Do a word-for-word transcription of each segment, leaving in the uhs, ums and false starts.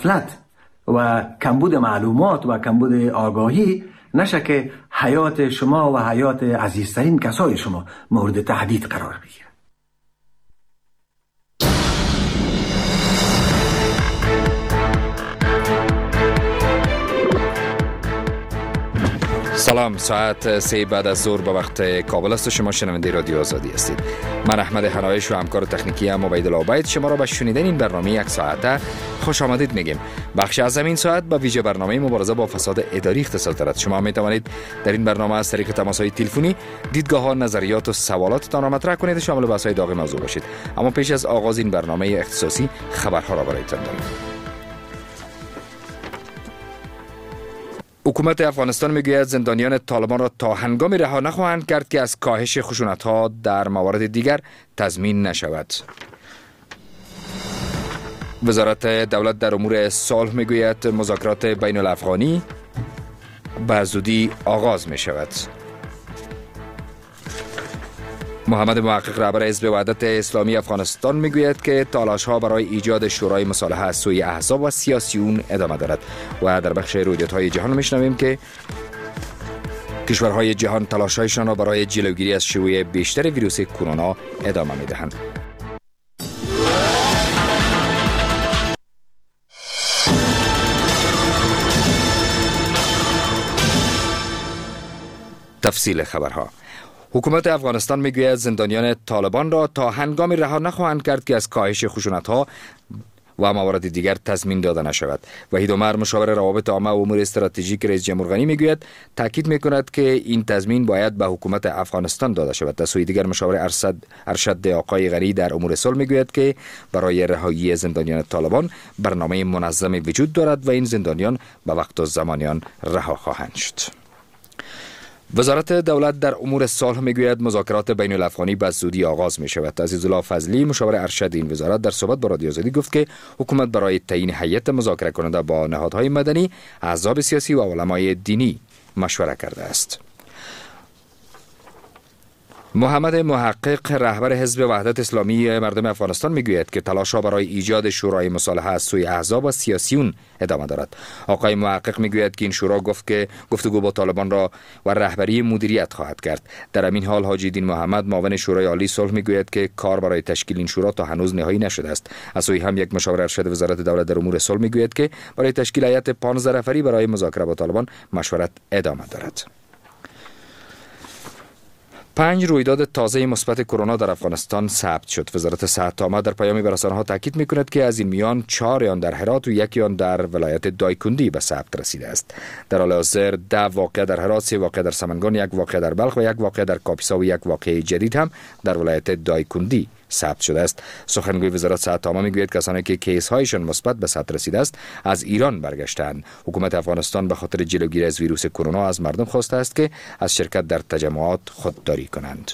غفلت و کمبود معلومات و کمبود آگاهی نشه که حیات شما و حیات عزیزترین کسای شما مورد تهدید قرار بگیره. سلام، ساعت سه بعد از ظهر به وقت کابل است و شما شنونده رادیو آزادی هستید. من احمد حنایش و همکار تکنیکی هم عبیدالله عبید شما را به شنیدن این برنامه یک ساعته خوش آمدید میگیم. بخش از این ساعت با ویژه برنامه مبارزه با فساد اداری اختصاص دارد. شما می توانید در این برنامه از طریق تماس‌های تلفنی دیدگاه ها، نظریات و سوالاتتان را مطرح کنید و شامل بحث‌های داغ موضوع باشید. اما پیش از آغاز این برنامه اختصاصی خبرها را برایتان داریم. حکومت افغانستان میگوید زندانیان طالبان را تا هنگامی رها نخواهند کرد که از کاهش خشونت‌ها در موارد دیگر تضمین نشود. وزارت دولت در امور صلح میگوید مذاکرات بین الافغانی به زودی آغاز می شود. محمد محقق رهبر حزب وحدت اسلامی افغانستان میگوید که تلاش‌ها برای ایجاد شورای مصالحه از سوی احزاب و سیاسیون ادامه دارد. و در بخش رویدادهای جهان میشنویم که کشورهای جهان تلاش‌هایشان را برای جلوگیری از شیوع بیشتر ویروس کرونا ادامه میدهند. تفصیل خبرها. حکومت افغانستان میگوید زندانیان طالبان را تا هنگامی رها نخواهند کرد که از کاهش خشونت‌ها و موارد دیگر تضمین داده نشود. وحید عمر مشاور روابط عامه و امور استراتژیک رئیس جمهور غنی میگوید تاکید میکند که این تضمین باید به حکومت افغانستان داده شود. در سوی دیگر مشاور ارشد ارشد آقای غنی در امور صلح میگوید که برای رهایی زندانیان طالبان برنامه منظمی وجود دارد و این زندانیان به وقت و زمانیان رها خواهند شد. وزارت دولت در امور صلح میگوید مذاکرات بین الافغانی به زودی آغاز می شود. عزیزالله فضلی مشاور ارشد این وزارت در صحبت با رادیو آزادی گفت که حکومت برای تعیین هیئت مذاکره کننده با نهادهای مدنی، احزاب سیاسی و علمای دینی مشوره کرده است. محمد محقق رهبر حزب وحدت اسلامی مردم افغانستان میگوید که تلاش‌ها برای ایجاد شورای مصالحه از سوی احزاب و سیاسیون ادامه دارد. آقای محقق میگوید که این شورا گفت که گفتگو با طالبان را و رهبری مدیریت خواهد کرد. در همین حال حاجی الدین محمد معاون شورای عالی صلح میگوید که کار برای تشکیل این شورا تا هنوز نهایی نشده است. از سوی هم یک مشاور ارشد وزارت دولت در امور صلح میگوید که برای تشکیل هیئت پانزده نفری برای مذاکره با طالبان مشورت ادامه دارد. پنج رویداد تازه مثبت کرونا در افغانستان ثبت شد. وزارت صحت عامه در پیامی به رسانه‌ها تاکید می‌کند که از این میان چهار آن در هرات و یکی آن در ولایت دایکندی به ثبت رسیده است. در حال حاضر ده واقعه در هرات، سه واقعه در سمنگان، یک واقعه در بلخ و یک واقعه در کاپیسا و یک واقعه جدید هم در ولایت دایکندی ثبت شده است. سخنگوی وزارت صحت عامه میگوید کسانی که کیس هایشان مثبت به ثبت رسیده است از ایران برگشتند. حکومت افغانستان به خاطر جلوگیری از ویروس کرونا از مردم خواسته است که از شرکت در تجمعات خودداری کنند.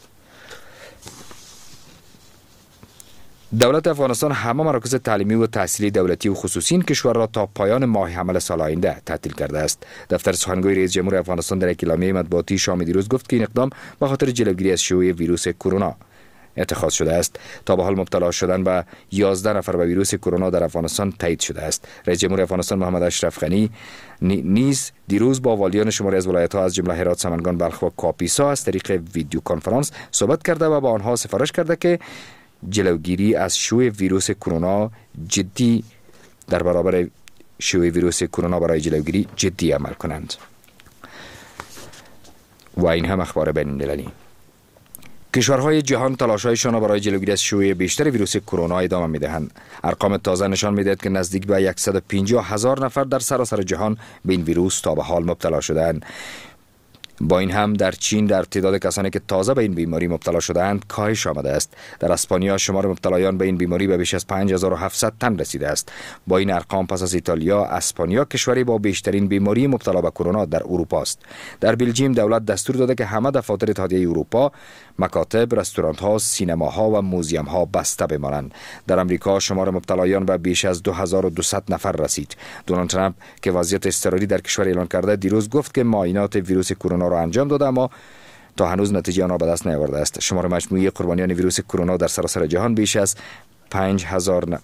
دولت افغانستان همه مراکز تعلیمی و تحصیلی دولتی و خصوصی این کشور را تا پایان ماه حمل سال آینده تعطیل کرده است. دفتر سخنگوی رئیس جمهور افغانستان در یک اعلامیه مطبوعاتی شام دیروز گفت که این اقدام به خاطر جلوگیری از شیوع ویروس کرونا اتخاذ شده است. تا به حال مبتلا شدن به یازده نفر به ویروس کرونا در افغانستان تایید شده است. رئیس جمهور افغانستان محمد اشرف غنی نیز دیروز با والیان شماری از ولایت‌ها از جمله هرات، سمنگان، بلخ و کاپیسا از طریق ویدیو کنفرانس صحبت کرده و با آنها سفارش کرده که جلوگیری از شیوع ویروس کرونا جدی در برابر شیوع ویروس کرونا برای جلوگیری جدی عمل کنند. و این هم اخبار بین المللی. کشورهای جهان تلاش‌هایشان را برای جلوگیری از شیوع بیشتر ویروس کرونا ادامه می‌دهند. ارقام تازه نشان می‌دهد که نزدیک به صد و پنجاه هزار نفر در سراسر جهان به این ویروس تا به حال مبتلا شده‌اند. با این هم در چین در تعداد کسانی که تازه به این بیماری مبتلا شده‌اند کاهش آمده است. در اسپانیا شمار مبتلایان به این بیماری به بیش از پنج هزار و هفتصد تن رسیده است. با این ارقام پس از ایتالیا، اسپانیا کشوری با بیشترین بیماری مبتلا به کرونا در اروپا است. در بلژیم دولت دستور داده که همه دفاتر اتحادیه اروپا، مکاتب، رستوران‌ها، سینماها و موزیم‌ها بسته بمانند. در امریکا شمار مبتلایان به بیش از دو هزار و دویست نفر رسید. دونالد ترامپ که وضعیت اضطراری در کشور اعلان کرده دیروز گفت که معاینات ویروس کرونا را انجام داده اما تا هنوز نتیجه آن را به دست نیاورده است. شمار مجموعی قربانیان ویروس کرونا در سراسر جهان بیش از پنج هزار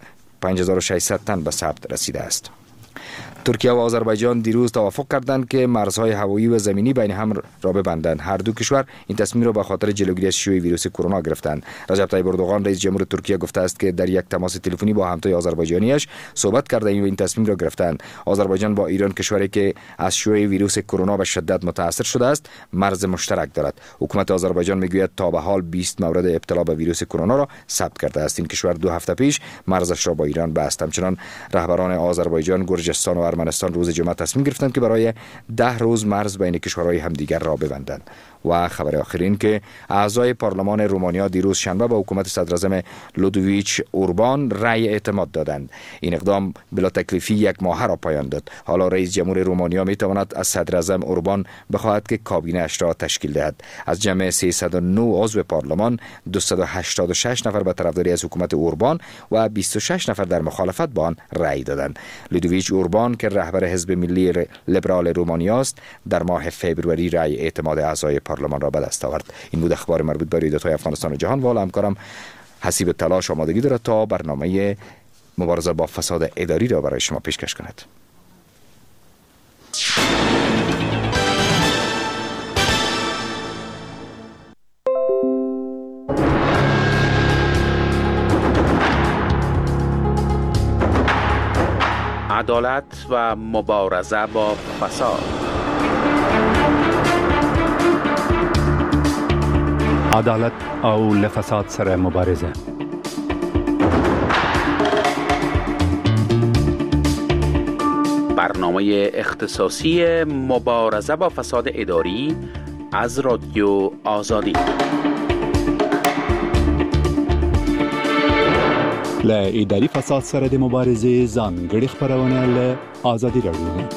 پنج هزار و ششصد تن به ثبت رسیده است. ترکیه و آذربایجان دیروز توافق کردند که مرزهای هوایی و زمینی بین هم را ببندند. هر دو کشور این تصمیم را به خاطر جلوگیری از شیوع ویروس کرونا گرفتند. رجب طیب اردوغان رئیس جمهور ترکیه گفته است که در یک تماس تلفنی با همتای آذربایجانیش صحبت کرده و این تصمیم را گرفتند. آذربایجان با ایران، کشوری که از شیوع ویروس کرونا به شدت متاثر شده است، مرز مشترک دارد. حکومت آذربایجان میگوید تا به حال بیست مورد ابتلا به ویروس کرونا را ثبت کرده است. این کشور دو هفته پیش مرزش را با ایران بست. همچنان رهبران آذربایجان، گرجستان و ارمنستان روز جمعه تصمیم گرفتند که برای ده روز مرز بین کشورهای همدیگر را ببندند. و خبر آخرین که اعضای پارلمان رومانیا دیروز شنبه به حکومت صدراعظم لودویچ اوربان رأی اعتماد دادند. این اقدام بلا تکلیفی یک ماه را پایان داد. حالا رئیس جمهور رومانیا می تواند از صدراعظم اوربان بخواهد که کابینه اش را تشکیل دهد. از جمع سیصد و نه عضو پارلمان، دویست و هشتاد و شش نفر به طرفداری از حکومت اوربان و بیست و شش نفر در مخالفت با آن رأی دادند. لودویچ اوربان که رهبر حزب ملی لیبرال رومانیا است، در ماه فوریه رأی اعتماد اعضای پارلمان را به دست آورد. این بود اخبار مربوط به رویدادهای افغانستان و جهان. و حالا همکارم حسیب تلاش آمادگی دارد تا برنامه مبارزه با فساد اداری را برای شما پیشکش کند. عدالت و مبارزه با فساد. عدالت او لفساد سره مبارزه. برنامه اختصاصی مبارزه با فساد اداری از رادیو آزادی. ل اداري فساد سره د مبارزې ځانګړي خبرونه له آزادي راډیو.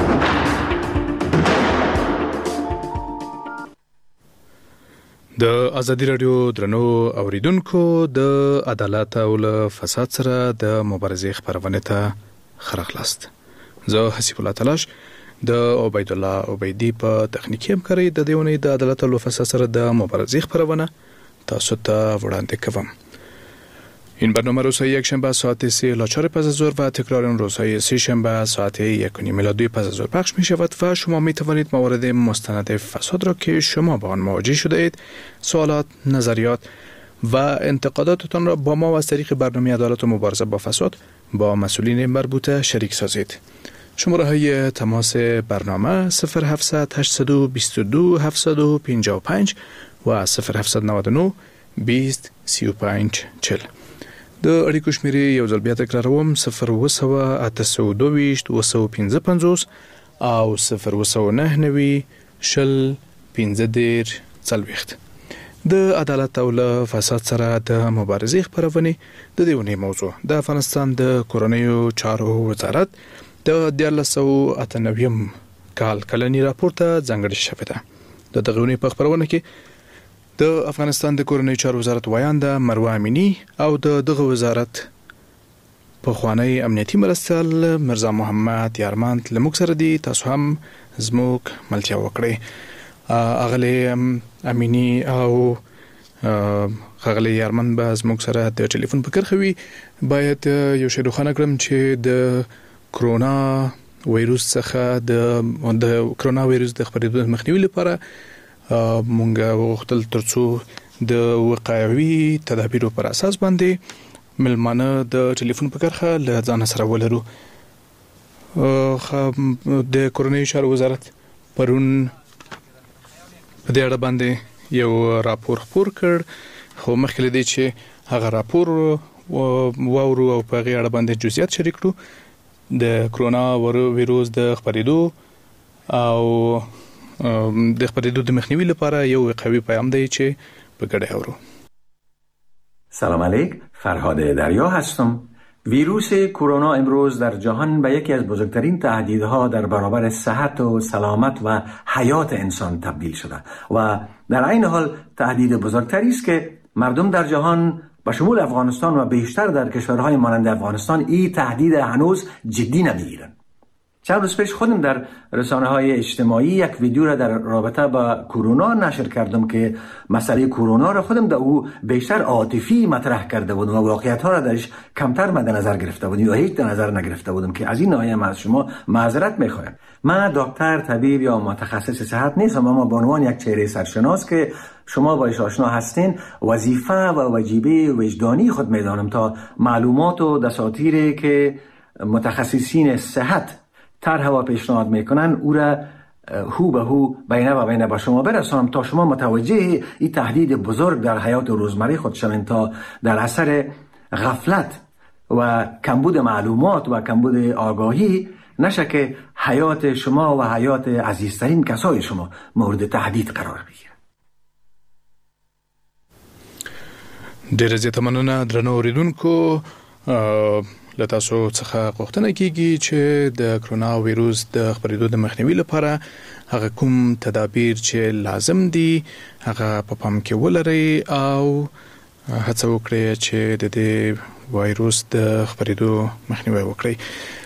د آزادي راډیو درنو اوریدونکو، د عدالت او له فساد سره د مبارزې خبرونه ته خرخلاست. زه حسیب الله تلاش د عبید الله عبیدی په تخنیکی همکاري د دیونې د عدالت او له فساد سره د مبارزې خبرونه تاسو ته وړاندې کوم. این برنامه روزهای یک شنبه ساعت سه الی چهار پس از ظهر و تکرار اون روزهای سه شنبه ساعت یک و نیم الی دو پس از ظهر پخش می شود و شما می توانید موارد مستند فساد را که شما با آن مواجه شده اید، سوالات، نظریات و انتقاداتتان را با ما و از طریق برنامه عدالت و مبارزه با فساد با مسئولین مربوطه شریک سازید. شماره های تماس برنامه صفر هفتصد هشتصد و بیست و دو هفتصد و پنجاه و پنج و صفر هفتصد نود و نه بیست سی و پنج چهل. د اړیکو شمیرې یو ځل بیا تکراروم: صفر اوه سوه اته سوه دوه ویشت اوه سوه پنځه پنځوس او صفر اوه سوه نهه نوي شل پنځه دېرش څلوېښت. د عدالت او له فساد سره د مبارزې خبرونه د دې ونې موضوع د افغانستان د کورنیو چارو وزارت د دیارلس سوه اته نوي کال کلنی راپور ته ځانګړې شوې ده. د دغه ونې په خبرونه کې د افغانستان د کورنیو چارو وزارت وایانده مروه امینی او د دغه وزارت پخوانی امنیتي مرستیال مرزا محمد یارمند لموږ سره دي. تاسو هم زموږ ملتیا وکړئ. اغلی امینی او اغلی یارمند به زموږ سره د ټلیفون په کرښه وي. باید یو شی روښانه کړم چې د کرونا وایروس څخه د د کرونا وایروس د خپرېدو مخنیوي لپاره مونږ وغوښتل ترڅو د وقایوي تدابیرو پر اساس باندې ملمانه د ټلیفون په کرښه له ځان سره ولرو. د کورنیو چارو وزارت پرون په دې اړه باندې یو راپور خپور کړ، خو مخکې له دې چې هغه راپور واورو او په هغې اړه باندې جزئیات شریک کړو، د کرونا وایروس د خپرېدو او د خپرېدو د مخنیوي لپاره یو وقایوي پیام دی چې به ګډه اورو. سلام علیک، فرهاد دریا هستم. ویروس کرونا امروز در جهان به یکی از بزرگترین تهدیدها در برابر صحت و سلامت و حیات انسان تبدیل شده و در عین حال تهدید بزرگتری است که مردم در جهان به شمول افغانستان و بیشتر در کشورهای مانند افغانستان این تهدید هنوز جدی نمیگیرند. چند روز پیش خودم در رسانه های اجتماعی یک ویدیو را در رابطه با کرونا نشر کردم که مسئله کرونا را خودم در او بیشتر عاطفی مطرح کرده بودم و واقعیت ها را درش کمتر مد نظر گرفته بودم یا هیچ در نظر نگرفته بودم که از این ناحیه از شما معذرت میخوایم. من دکتر، طبیب یا متخصص صحت نیستم، اما به عنوان یک چهره سرشناس که شما باش آشنا هستین، وظیفه و واجبه وجدانی خود میدانم تا معلومات و دساتیری که متخصصین صحت طرح و پیشنهاد میکنن او را هو به هو بینه و بینه با شما برسانم تا شما متوجه این تهدید بزرگ در حیات روزمره خود شوین، تا در اثر غفلت و کمبود معلومات و کمبود آگاهی نشه که حیات شما و حیات عزیزترین کسای شما مورد تهدید قرار بگیره. ډیره زیاته مننه درنو اوریدونکو. له تاسو څخه غوښتنه کیږي چې د کرونا وایروس د خپرېدو د مخنیوي لپاره هغه کوم تدابیر چې لازم دي هغه په پام کې ولرئ او هڅه وکړئ چې د دې وایروس د خپرېدو مخنیوي وکړئ.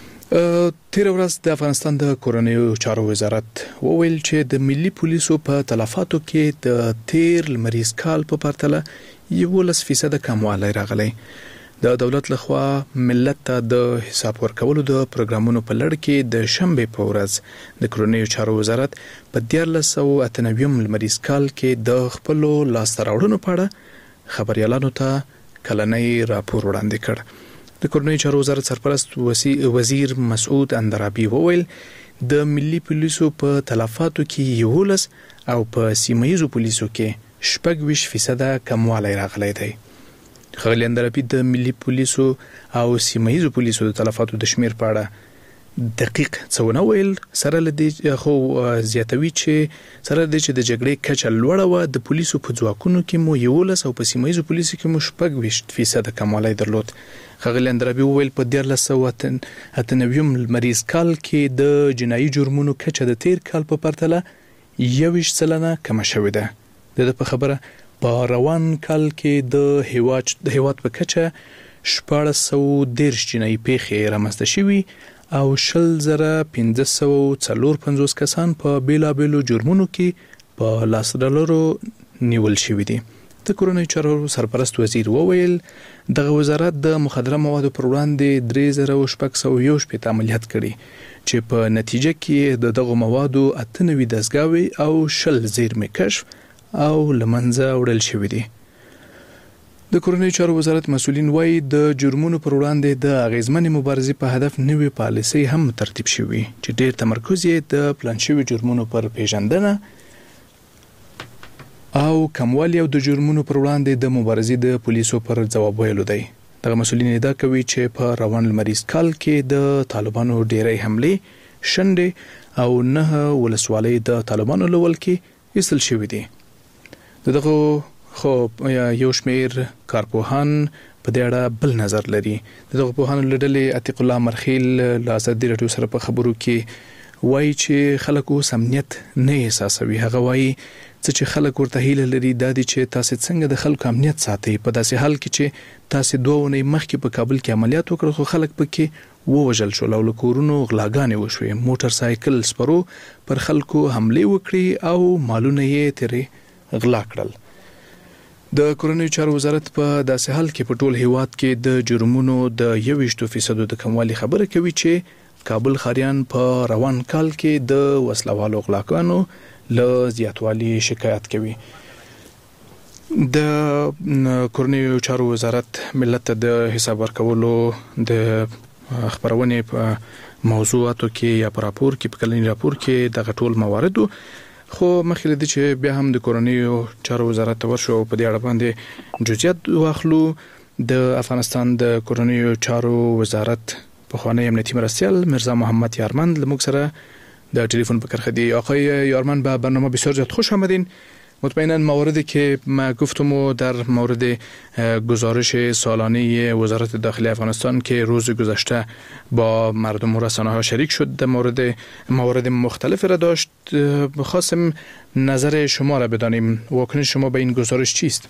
تیر ورځ د افغانستان د کورنیو چارو وزارت وویل چې د ملي پولیسو په تلفاتو کې د تیر لمریز کال په پرتله یولس فیصد کموالی راغلی. د دولت لخوا ملت ته د حساب ورکولو د پروګرامونو په لړ کې د شنبه په ورځ د کورنیو چارو وزارت په دیارلس سوه اته نوي لمریز کال کې د خپلو لاسته راوړنو په اړه خبريالانو ته کلنی راپور وړاندې کړ. د کورنیو چارو وزارت سرپرست وزیر مسعود اندرابي وویل د ملي پولیسو په تلفاتو کې یولس او په سیمه‌ییزو پولیسو کې شپږ ویشت فیصد کموالی راغلی دی. ښاغلي اندرابي د ملي پولیسو او سیمه‌ییزو پولیسو د تلفاتو د شمیر په اړه دقیق څه ونه ویل، سره له دې خو زیاتوي چې سره له دې چې د جګړې کچه لوړه وه د پولیسو په ځواکونو کې مو یولس او په سیمه‌ییزو پولیسو کې مو شپږ ویشت فیصد کموالی درلود. ښاغلي اندرابي وویل په دیارلس سوه اته نوي لمریز کال کې د جنایي جرمونو کچه د تیر کال په پرتله یوویشت سلنه کمه شوې ده. د ده په خبره په روان کال کې د هیواد د هیواد په کچه شپاړس سوه دېرش جنایي پیښې رامنځته شوي او شل زره پنځه سوه څلور پنځوس کسان په بیلابیلو جرمونو کې په لاسته راوړلو نیول شوي دي. د کورنیو چارو سرپرست وزیر وویل دغه وزارت د مخدره موادو پر وړاندې درې زره شپږ سوه یو شپېته عملیات کړي چې په نتیجه کې د دغو موادو اته نوي دستګاوې او شل زیرمې کشف او لمنځه وړل شوي دي. د کورنیو چارو وزارت مسؤلین وایي د جرمونو پر وړاندې د اغیزمنې مبارزې په هدف نوې پالیسۍ هم ترتیب شوي چې ډېر تمرکز یې د پلان شوي جرمونو پر پیژندنه او کموالی او د جرمونو پر وړاندې د مبارزې د پولیسو پر ځواب ویلو دی. دغه مسؤلین ادعا کوي چې په روان لمریز کال کې د طالبانو ډېرې حملې، شنډې او نه ولسوالۍ د طالبانو له ول کې ایستل شوي دي. دغه خو یو شمیر کارپوهان په دې اړه بل نظر لري. دغه پوهانو له ډلې عتیق الله مرخیل له ازادي راډیو سره په خبرو کې وایي چې خلک اوس امنیت نه احساسوي. هغه وایي چې خلک ورته هیله لري دا دي چې تاسو څنګه د خلکو امنیت ساتئ په داسې حال کې چې تاسو دوه ونې مخکې په کابل کې عملیات وکړ خو خلک پکې ووژل شول او له کورونو غلاګانې وشوې، موټر سایکل سپرو پر خلکو حمله وکړي او مالونه یې ترې غلا کړل. د کورنیو چارو وزارت په داسې حال کې په ټول هیواد کې د جرمونو د یوویشت فیصد د کموالي خبره کوي چې کابل ښاریان په روان کال کې د وسلوالو غلاګانو له زیاتوالي شکایت کوي. د کورنیو چارو وزارت ملت ته د حساب ورکولو د خبرونې په موضوعاتو کې یا په راپور کې په کلنی راپور کې دغه ټول مواردو خو مخکې لدی چې بیا هم د کورنیو چارو وزارت ته ورشو په دې اړه باندې جزئیات واخلو. د افغانستان د کورنیو چارو وزارت پخوانی امنیتي مرستیال مرزا محمد یارمند لموږ سره در تلفن بکر خدی. آقای یارمند به برنامه بسیار زیاد خوش آمدین. مطمئنا مواردی که ما گفتم و در مورد گزارش سالانه وزارت داخلی افغانستان که روز گذشته با مردم و رسانه ها شریک شد در مورد موارد مختلف را داشت. خواستم نظر شما را بدانیم. واکنش شما به این گزارش چیست؟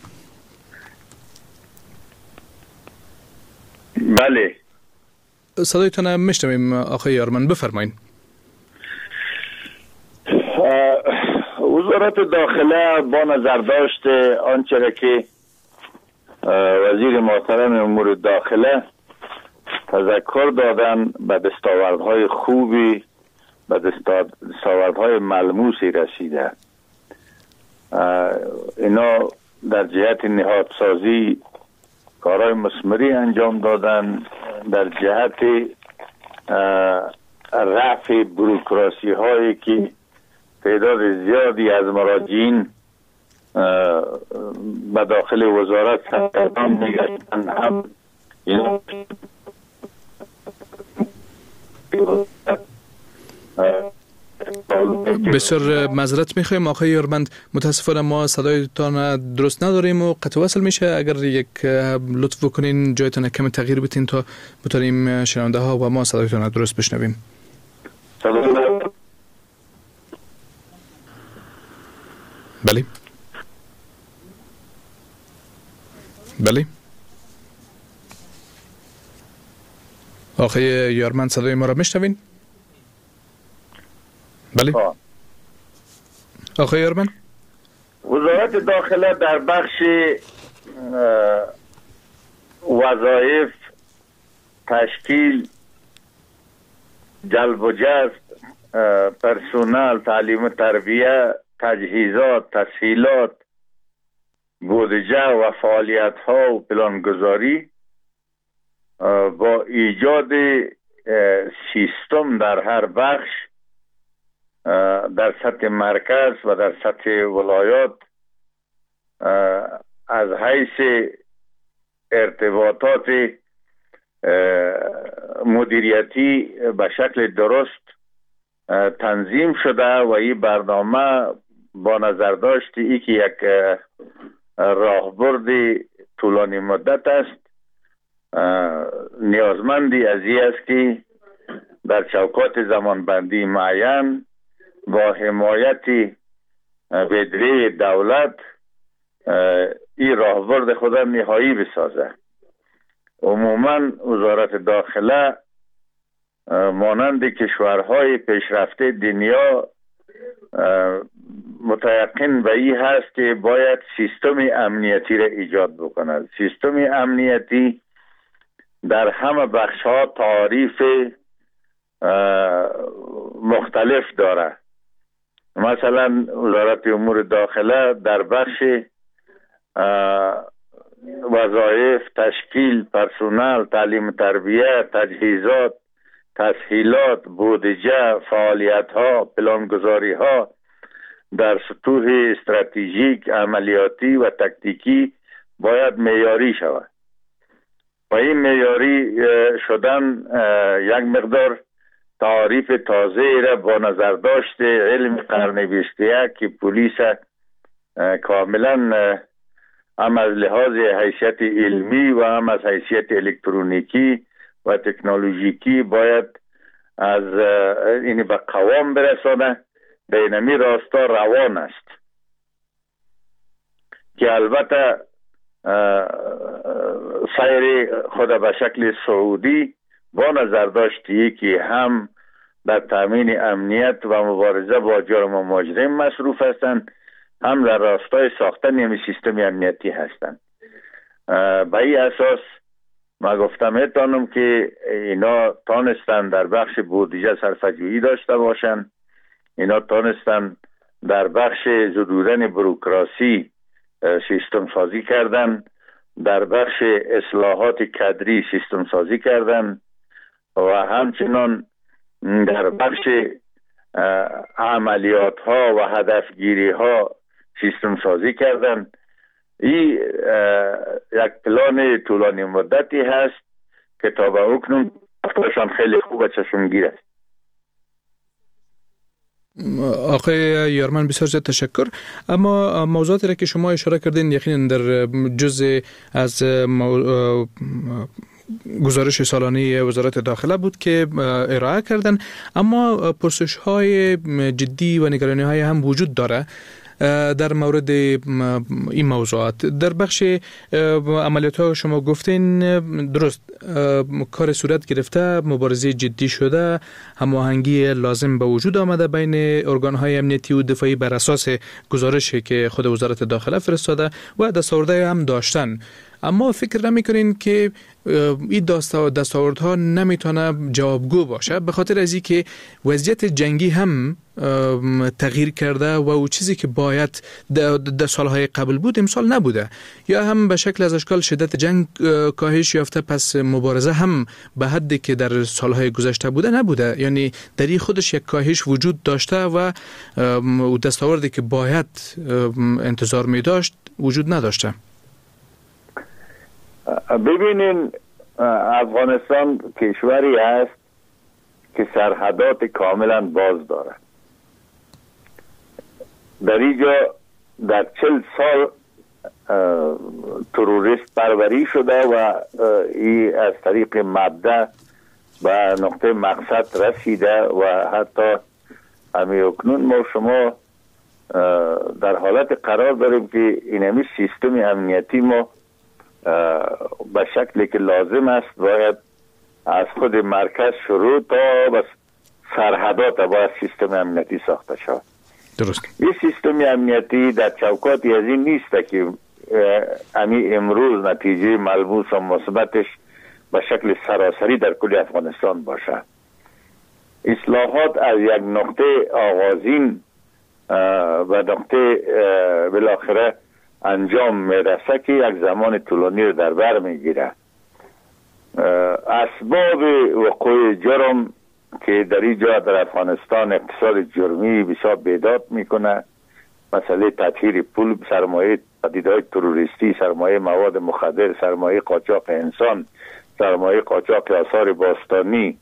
بله صدایتان میشنویم آقای یارمند، بفرمایید. وزارت داخله با نظر داشت آنچه را که وزیر محترم امور داخله تذکر دادن به دستاوردهای خوبی به دستاوردهای ملموسی رسیده. اینا در جهت نهادسازی کارهای مثمری انجام دادن، در جهت رفع بروکراسی هایی که تعداد زیادی از مراجعین به داخل وزارت سرگردان میگشتن، هم اینا بسیار معذرت میخوایم آقای یارمند، متاسفانه ما صدایتان درست نداریم و قطع وصل میشه. اگر یک لطف بکنین جایتان کمی تغییر بتین تا بتونیم شنونده ها و ما صدایتان درست بشنویم. بله بله آقای یارمند صدای ما را میشنوین؟ بله آقای یارمند. وزارت داخله در بخش وظایف، تشکیل، جلب و جذب پرسونل، تعلیم تربیه، تجهیزات، تسهیلات، بودجه و فعالیت ها و پلانگذاری با ایجاد سیستم در هر بخش در سطح مرکز و در سطح ولایات از حیث ارتباطات مدیریتی به شکل درست تنظیم شده و این برنامه با نظر داشت ای که یک راهبرد طولانی مدت است، نیازمندی از این است که در چوکات زمانبندی معین با حمایت بدری دولت این راهبرد خود نهایی بسازه. عموما وزارت داخله مانند کشورهای پیشرفته دنیا متیقن به این هست که باید سیستم امنیتی را ایجاد بکند. سیستم امنیتی در همه بخش ها تعریف مختلف داره. مثلا وزارت امور داخله در بخش وظایف، تشکیل، پرسونل، تعلیم تربیه، تجهیزات، تسهیلات، بودجه، فعالیت ها، پلانگذاری ها در سطوح استراتژیک، عملیاتی و تکتیکی باید معیاری شود. و این معیاری شدن یک مقدار تعریف تازه را با نظر داشته علم قرن بیست و یک که پلیس کاملا هم از لحاظ حیثیت علمی و هم از حیثیت الکترونیکی و تکنولوژیکی باید از این به قوام برسانه. به اینمی راستا روان است که البته سیر خود به شکل سعودی با نظر داشتی که هم در تامین امنیت و مبارزه با جرم و مجرم مصروف هستند، هم در راستای ساختن این سیستم امنیتی هستند. به این اساس ما گفتم ایتانم که اینا تانستن در بخش بودجه صرفه‌جویی داشته باشند، اینا تانستن در بخش زدودن بروکراسی سیستم سازی کردن، در بخش اصلاحات کادری سیستم سازی کردن و همچنان در بخش عملیات ها و هدفگیری ها سیستم سازی کردن. این یک پلان طولانی مدتی هست که تا به اکنون اصلشان خیلی خوب و چشمگیر است. آقای یارمند بسیار زیاد تشکر. اما موضوعاتی را که شما اشاره کردین یقینا در جزء از گزارش سالانه وزارت داخله بود که ارائه کردن، اما پرسش های جدی و نگرانی های هم وجود داره. در مورد این موضوعات در بخش عملیات ها شما گفتین درست کار صورت گرفته، مبارزه جدی شده، هماهنگی لازم به وجود آمده بین ارگان های امنیتی و دفاعی بر اساس گزارشی که خود وزارت داخله فرستاده و دستاوردهای هم داشتن. اما فکر نمی‌کنین که این دستاوردها نمیتونه جوابگو باشه به خاطر از اینکه وضعیت جنگی هم تغییر کرده و او چیزی که باید در سالهای قبل بود امسال نبوده، یا هم به شکل از اشکال شدت جنگ کاهش یافته، پس مبارزه هم به حدی که در سالهای گذشته بوده نبوده، یعنی در این خودش یک کاهش وجود داشته و دستاوردی که باید انتظار می داشت وجود نداشته. ببینین افغانستان کشوری است که سرحدات کاملا باز داره. در اینجا در چل سال تروریست پروری شده و این از طریق مبدأ به نقطه مقصد رسیده و حتی همی اکنون ما شما در حالت قرار داریم که اینمی سیستم امنیتی ما به شکلی که لازم است باید از خود مرکز شروع تا بس سرحدات باید سیستم امنیتی ساخته شود. درست. این سیستم امنیتی در چوکاتی از این نیست که امی امروز نتیجه ملموس و مثبتش به شکل سراسری در کل افغانستان باشه. اصلاحات از یک نقطه آغازین و نقطه بالاخره انجام میرسه که یک زمان طولانی رو در بر میگیره. اسباب وقوع جرم که در اینجا در افغانستان اقتصاد جرمی بسیار بیداد میکنه، مسئله تطهیر پول، سرمایه پدیده‌های تروریستی، سرمایه مواد مخدر، سرمایه قاچاق انسان، سرمایه قاچاق آثار باستانی،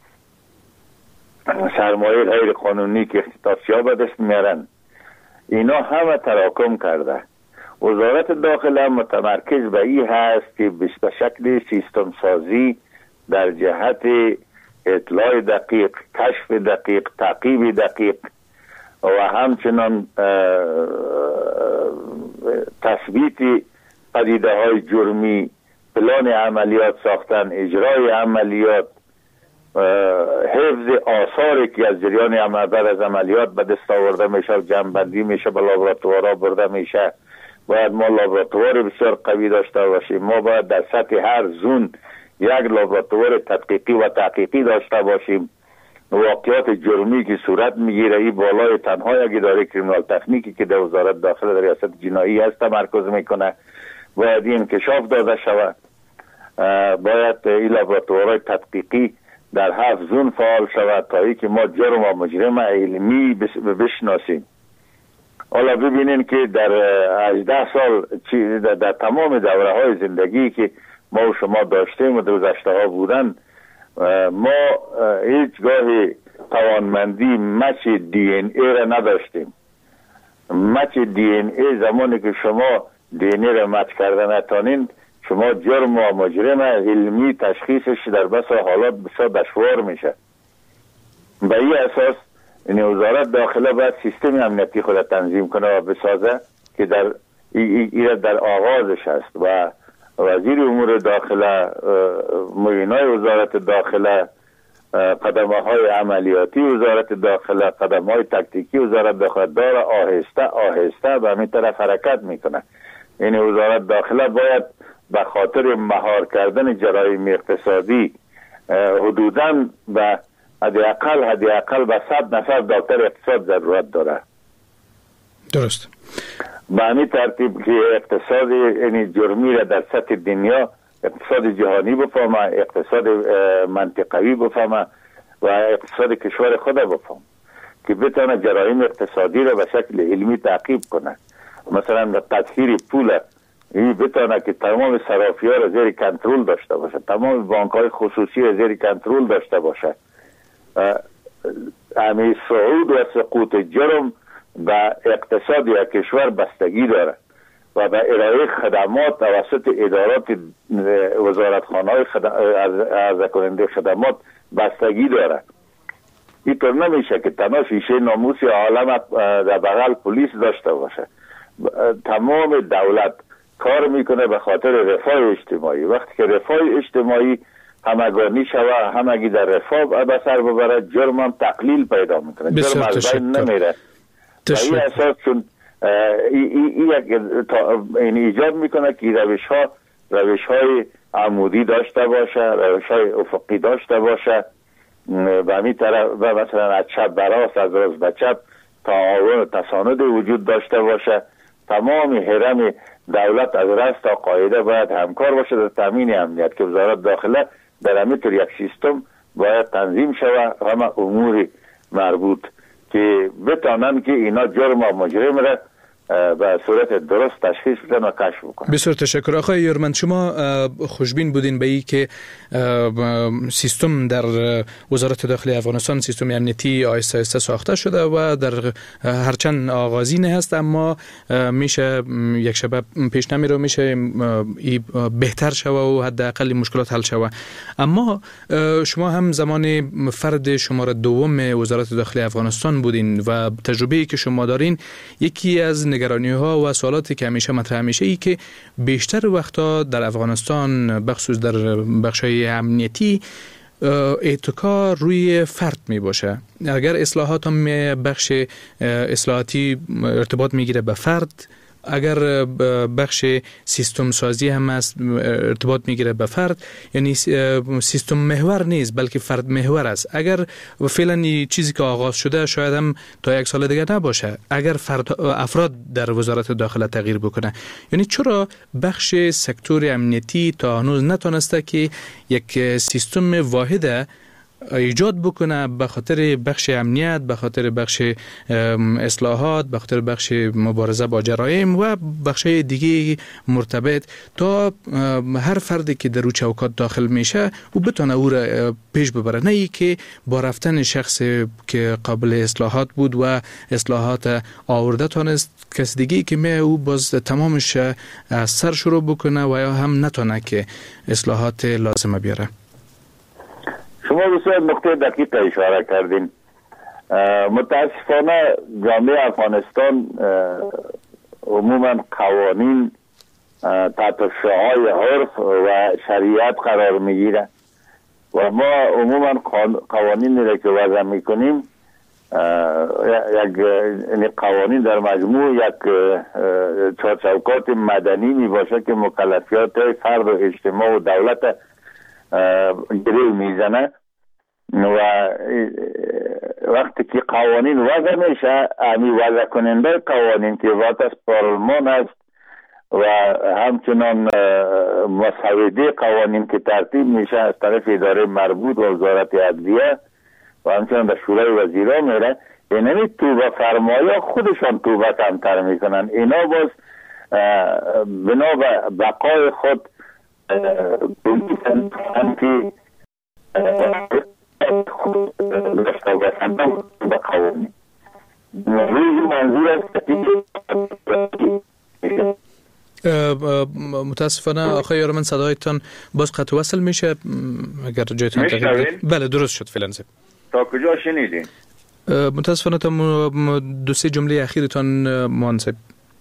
سرمایه غیر قانونی که اختطافی‌ها به دست میارن، اینا همه تراکم کرده. وزارت داخله متمرکز به این هست که به شکل سیستم سازی در جهت اطلاع دقیق، کشف دقیق، تعقیب دقیق و همچنان تثبیت پدیده های جرمی، پلان عملیات ساختن، اجرای عملیات، حفظ آثاری که از جریان عمل بعد از عملیات به دست آورده میشه و جمع‌بندی میشه، به لابراتوارها برده میشه. باید ما لابراتوار بسیار قوی داشته باشیم. ما باید در سطح هر زون یک لابراتوار تدقیقی و تحقیقی داشته باشیم. واقعات جرمی که صورت میگیره این بالای تنها یک اداره کریمینال تکنیکی که در وزارت داخله در ریاست جنایی هست تمرکز میکنه، باید این انکشاف داده شود. باید این لابراتوارهای تدقیقی در هفت زون فعال شود تا ای که ما جرم و مجرم علمی بشناسیم. حالا ببینین که در هجده سال در, در تمام دوره های زندگی که ما و شما داشتیم و در گذشته ها بودن، ما هیچگاه توانمندی مچ دی این ای را نداشتیم. مچ دی این ای زمانی که شما دی این ای را مچ کردن نتانین، شما جرم و مجرم علمی تشخیصش در بس حالات بسیار دشوار میشه. به این اساس این وزارت داخله باید سیستم امنیتی خود تنظیم کنه و بسازه که در این در آغازش است و وزیر امور داخله، معینای وزارت داخله، قدمه های عملیاتی وزارت داخله، قدمه های تکتیکی وزارت داخله داره آهسته آهسته به همین طرف حرکت میکنه. این وزارت داخله باید به خاطر مهار کردن جرایم اقتصادی حدوداً به حداقل حداقل به صد نفر دکتر اقتصاد ضرورت داره. درست. به همین ترتیب که اقتصاد یعنی جرمی را در سطح دنیا، اقتصاد جهانی بفهمه، اقتصاد منطقوی بفهمه و اقتصاد کشور خود بفهمه که بتونه جرایم اقتصادی را به شکل علمی تعقیب کنه. مثلا تطهیر پول این بتونه که تمام صرافی ها را زیر کنترل داشته باشه، تمام بانک های خصوصی را زیر کنترل داشته باشه. امی صعود و سقوط جرم به اقتصاد یک کشور بستگی داره و به ارائه خدمات توسط ادارات وزارتخانه های عرضه کننده خدمات بستگی داره. اینطور نمیشه که تنها شیشه ناموس عالم در بغل پلیس داشته باشه. تمام دولت کار میکنه به خاطر رفاه اجتماعی. وقتی که رفاه اجتماعی همگانی شوه، همگی در رفاه به سر ببره، جرم هم تقلیل پیدا میکنه، جرم از بین نمیره. و این اساس چون این یک ایجاد میکنه که روش ها روش های عمودی داشته باشه، روش های افقی داشته باشه و همین طرف و مثلا از چپ براست، از راست به چپ تعاون و تساند وجود داشته باشه. تمام حرم دولت از رأس تا قاعده باید همکار باشه در تامین امنیت که وزارت داخله در همین طور یک سیستم باید تنظیم شود همه امور مربوط که بتانن که اینا جرم و مجرم را به صورت درست تشخیص بدن و کشف بکنن. بسیار تشکر آقای یارمند. شما خوشبین بودین به این که سیستم در وزارت داخلی افغانستان سیستم امنیتی آهسته آهسته ساخته شده و در هرچند آغازین هست اما میشه یک شبه پیش نمیره، میشه بهتر شوه و حداقل مشکلات حل شوه. اما شما هم زمان فرد شماره دوم وزارت داخلی افغانستان بودین و تجربه‌ای که شما دارین، یکی از نگرانی ها و سوالاتی که همیشه مطرح میشه ای که بیشتر وقتا در افغانستان بخصوص در بخشای امنیتی اتکا روی فرد می باشه. اگر اصلاحات هم بخش اصلاحاتی ارتباط میگیره به فرد، اگر بخش سیستم سازی هم است ارتباط میگیره به فرد، یعنی سیستم محور نیست بلکه فرد محور است. اگر فعلا چیزی که آغاز شده شاید هم تا یک سال دیگه نباشه اگر فرد افراد در وزارت داخله تغییر بکنه. یعنی چرا بخش سکتور امنیتی تا هنوز نتونسته که یک سیستم واحد ایجاد بکنه به خاطر بخش امنیت، به خاطر بخش اصلاحات، به خاطر بخش مبارزه با جرایم و بخشای دیگه مرتبط، تا هر فردی که در او چوکات داخل میشه و بتونه او را پیش ببره، نه ای که با رفتن شخص که قابل اصلاحات بود و اصلاحات آورده تونست کس دیگه که می او باز تمامش از سر شروع بکنه و یا هم نتونه که اصلاحات لازمه بیاره. شما بسیار نقطه دقیق اشاره کردین. متاسفانه جامعه افغانستان عموما قوانین تحت شعاع عرف و شریعت قرار میگیره و ما عموما قوانین را که وضع میکنیم یک قوانین در مجموع یک چارچوکات مدنی می باشه که مکلفیات فرد و اجتماع و دولت گریه میزنه و وقتی که قوانین وضع میشه، امی وضع کننده قوانین که وقت پارلمان است و همچنان مسوده قوانین که ترتیب میشه از طرف اداره مربوط و وزارت عدلیه و همچنان در شورای وزیران میره، اینمی توبه فرمایا خودشان توبه کمتر میکنن. اینا باز بنا به بقای خود که متاسفانه آقای یارمند صدایتان باز قطع وصل میشه. اگر جایتان تغییر بله درست شد فعلا. تا کجا شنیدین؟ متاسفانه تا دو سه جمله اخیرتان مناسب.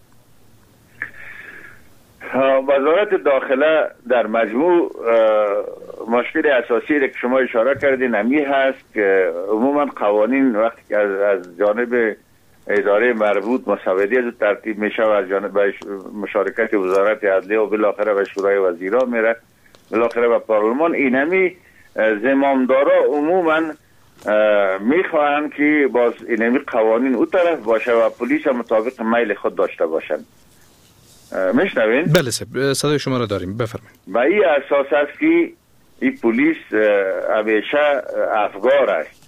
وزارت داخله در مجموع مشکل اساسی که شما اشاره کردین همی هست که عموما قوانین وقتی که از, از جانب اداره مربوط مسودی از ترتیب میشه و از جانب مشارکت وزارت عدلیه و بالاخره به شورای وزیران میره، بالاخره به پارلمان، اینمی زمامدارا عموما میخواهند که باز اینمی قوانین او طرف باشه و پلیس مطابق میل خود داشته باشن. میشنوین؟ بله سب صدای شما را داریم، بفرمایید. و این اساس است که این پلیس همیشه افگار است.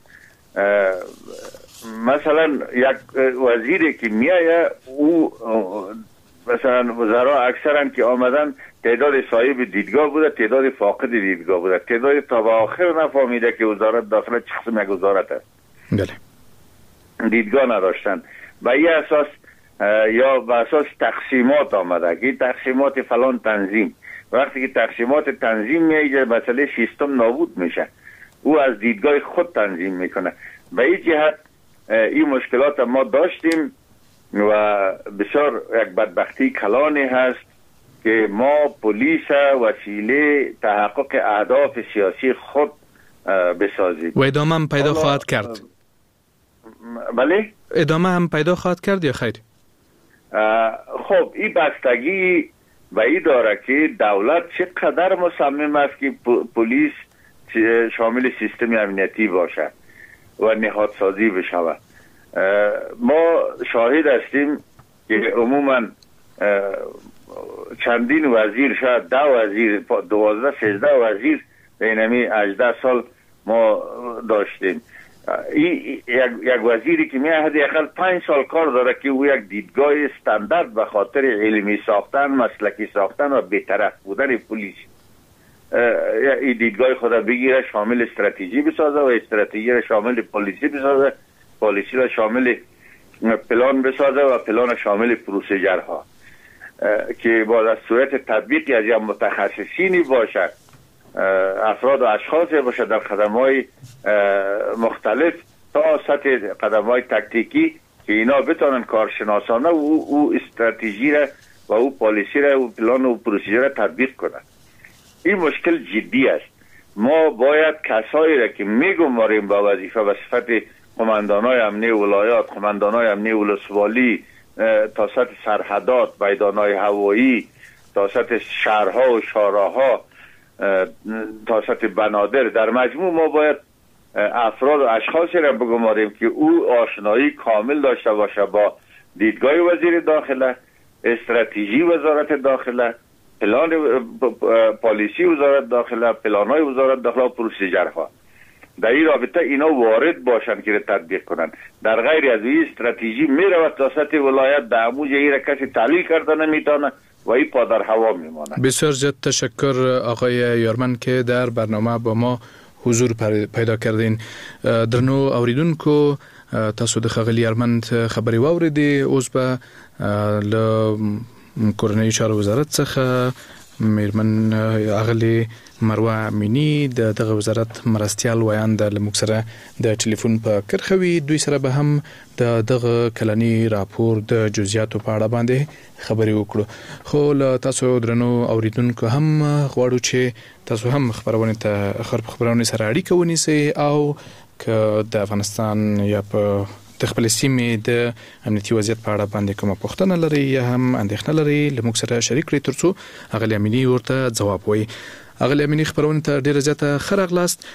مثلا یک وزیری که میایه او مثلا وزرا اکثرا که آمدن تعداد صاحب دیدگاه بوده، تعداد فاقد دیدگاه بوده، تعداد تا به آخر نفهمیده که وزارت داخله چه قسم یک وزارت است. بله. دیدگاه نداشتن. و این اساس یا به اساس تقسیمات آمده که تقسیمات فلان تنظیم، وقتی که تقسیمات تنظیم میایه مسئله سیستم نابود میشه او از دیدگاه خود تنظیم میکنه. به این جهت این مشکلات ما داشتیم و بسیار یک بدبختی کلانی هست که ما پلیس وسیله تحقق اهداف سیاسی خود بسازیم و ادامه هم پیدا خواهد کرد. بله؟ ادامه هم پیدا خواهد کرد یا خیر؟ خب این بستگی به این داره که دولت چقدر مصمم است که پلیس شامل سیستم امنیتی باشه و نهادسازی بشود. ما شاهد هستیم که عموما چندین وزیر، شاید ده وزیر، دوازده سیزده وزیر بین همی هجده سال ما داشتیم. یک یک وزیری که میاد حداقل پنج سال کار داره که او یک دیدگاه استاندارد به خاطر علمی ساختن، مسلکی ساختن و بی‌طرف بودن پلیس این دیدگاه خود بگیره، شامل استراتژی بسازه و استراتژی را شامل پالیسی بسازه، پالیسی را شامل پلان بسازه و پلان شامل پروسیجرها که با از صورت تطبیقی از یک متخصصینی باشد، افراد و اشخاص باشد در قدم‌های مختلف تا سطح قدم‌های تکتیکی که اینا بتونن کارشناسانه و او, او استراتژی را و او پالیسی را و پلان و پروسیجر را تطبیق کنند. این مشکل جدی است. ما باید کسایی را که میگماریم با وظیفه به صفت قماندانای امنی ولایات، قماندانای امنی ولسوالی تا سطح سرحدات، میدان‌های هوایی، تا سطح شهرها و شاراها، تا سطح بنادر، در مجموع ما باید افراد و اشخاصی را بگماریم که او آشنایی کامل داشته باشه با دیدگاه وزیر داخله، استراتژی وزارت داخله، پلان پالیسی وزارت داخله، پلان‌های وزارت داخله و پروسیجرها. در این رابطه اینا وارد باشن که تطبیق کنن. در غیر از این استراتژی میره تا سطح ولایت در اموج این را کسی تحلیل کرده نمیتونه و این پا در هوا میمانه. بسیار زیاد تشکر آقای یارمن که در برنامه با ما حضور پیدا کردین. درنو اوریدونکو، تاسو د ښاغلي یارمن خبرې واورېدې. اوس به له کورنۍ چارو وزارت څخه میرمن اغلی مروه امینی د دغه وزارت مرستیال ویان د لموږ سره د ټلیفون په کرښه وي. دوی سره به هم د دغه کلنی راپور د جزئیاتو په اړه باندې خبرې وکړو. خو له تاسو درنو اوریدونکو هم غواړو چې تاسو هم خبرونه ته خبرونه سره اړیکه ونیسئ او که د افغانستان یا په د خپل سیمې د امنیتي وضعیت په اړه باندې کومه پوښتنه لري یا هم اندېښنه لري له موږ سره شریک کړئ ترڅو اغلی امینی ورته ځواب وایي. اغلی امینی خبرونه ته ډیره زیاته ښه راغلاست.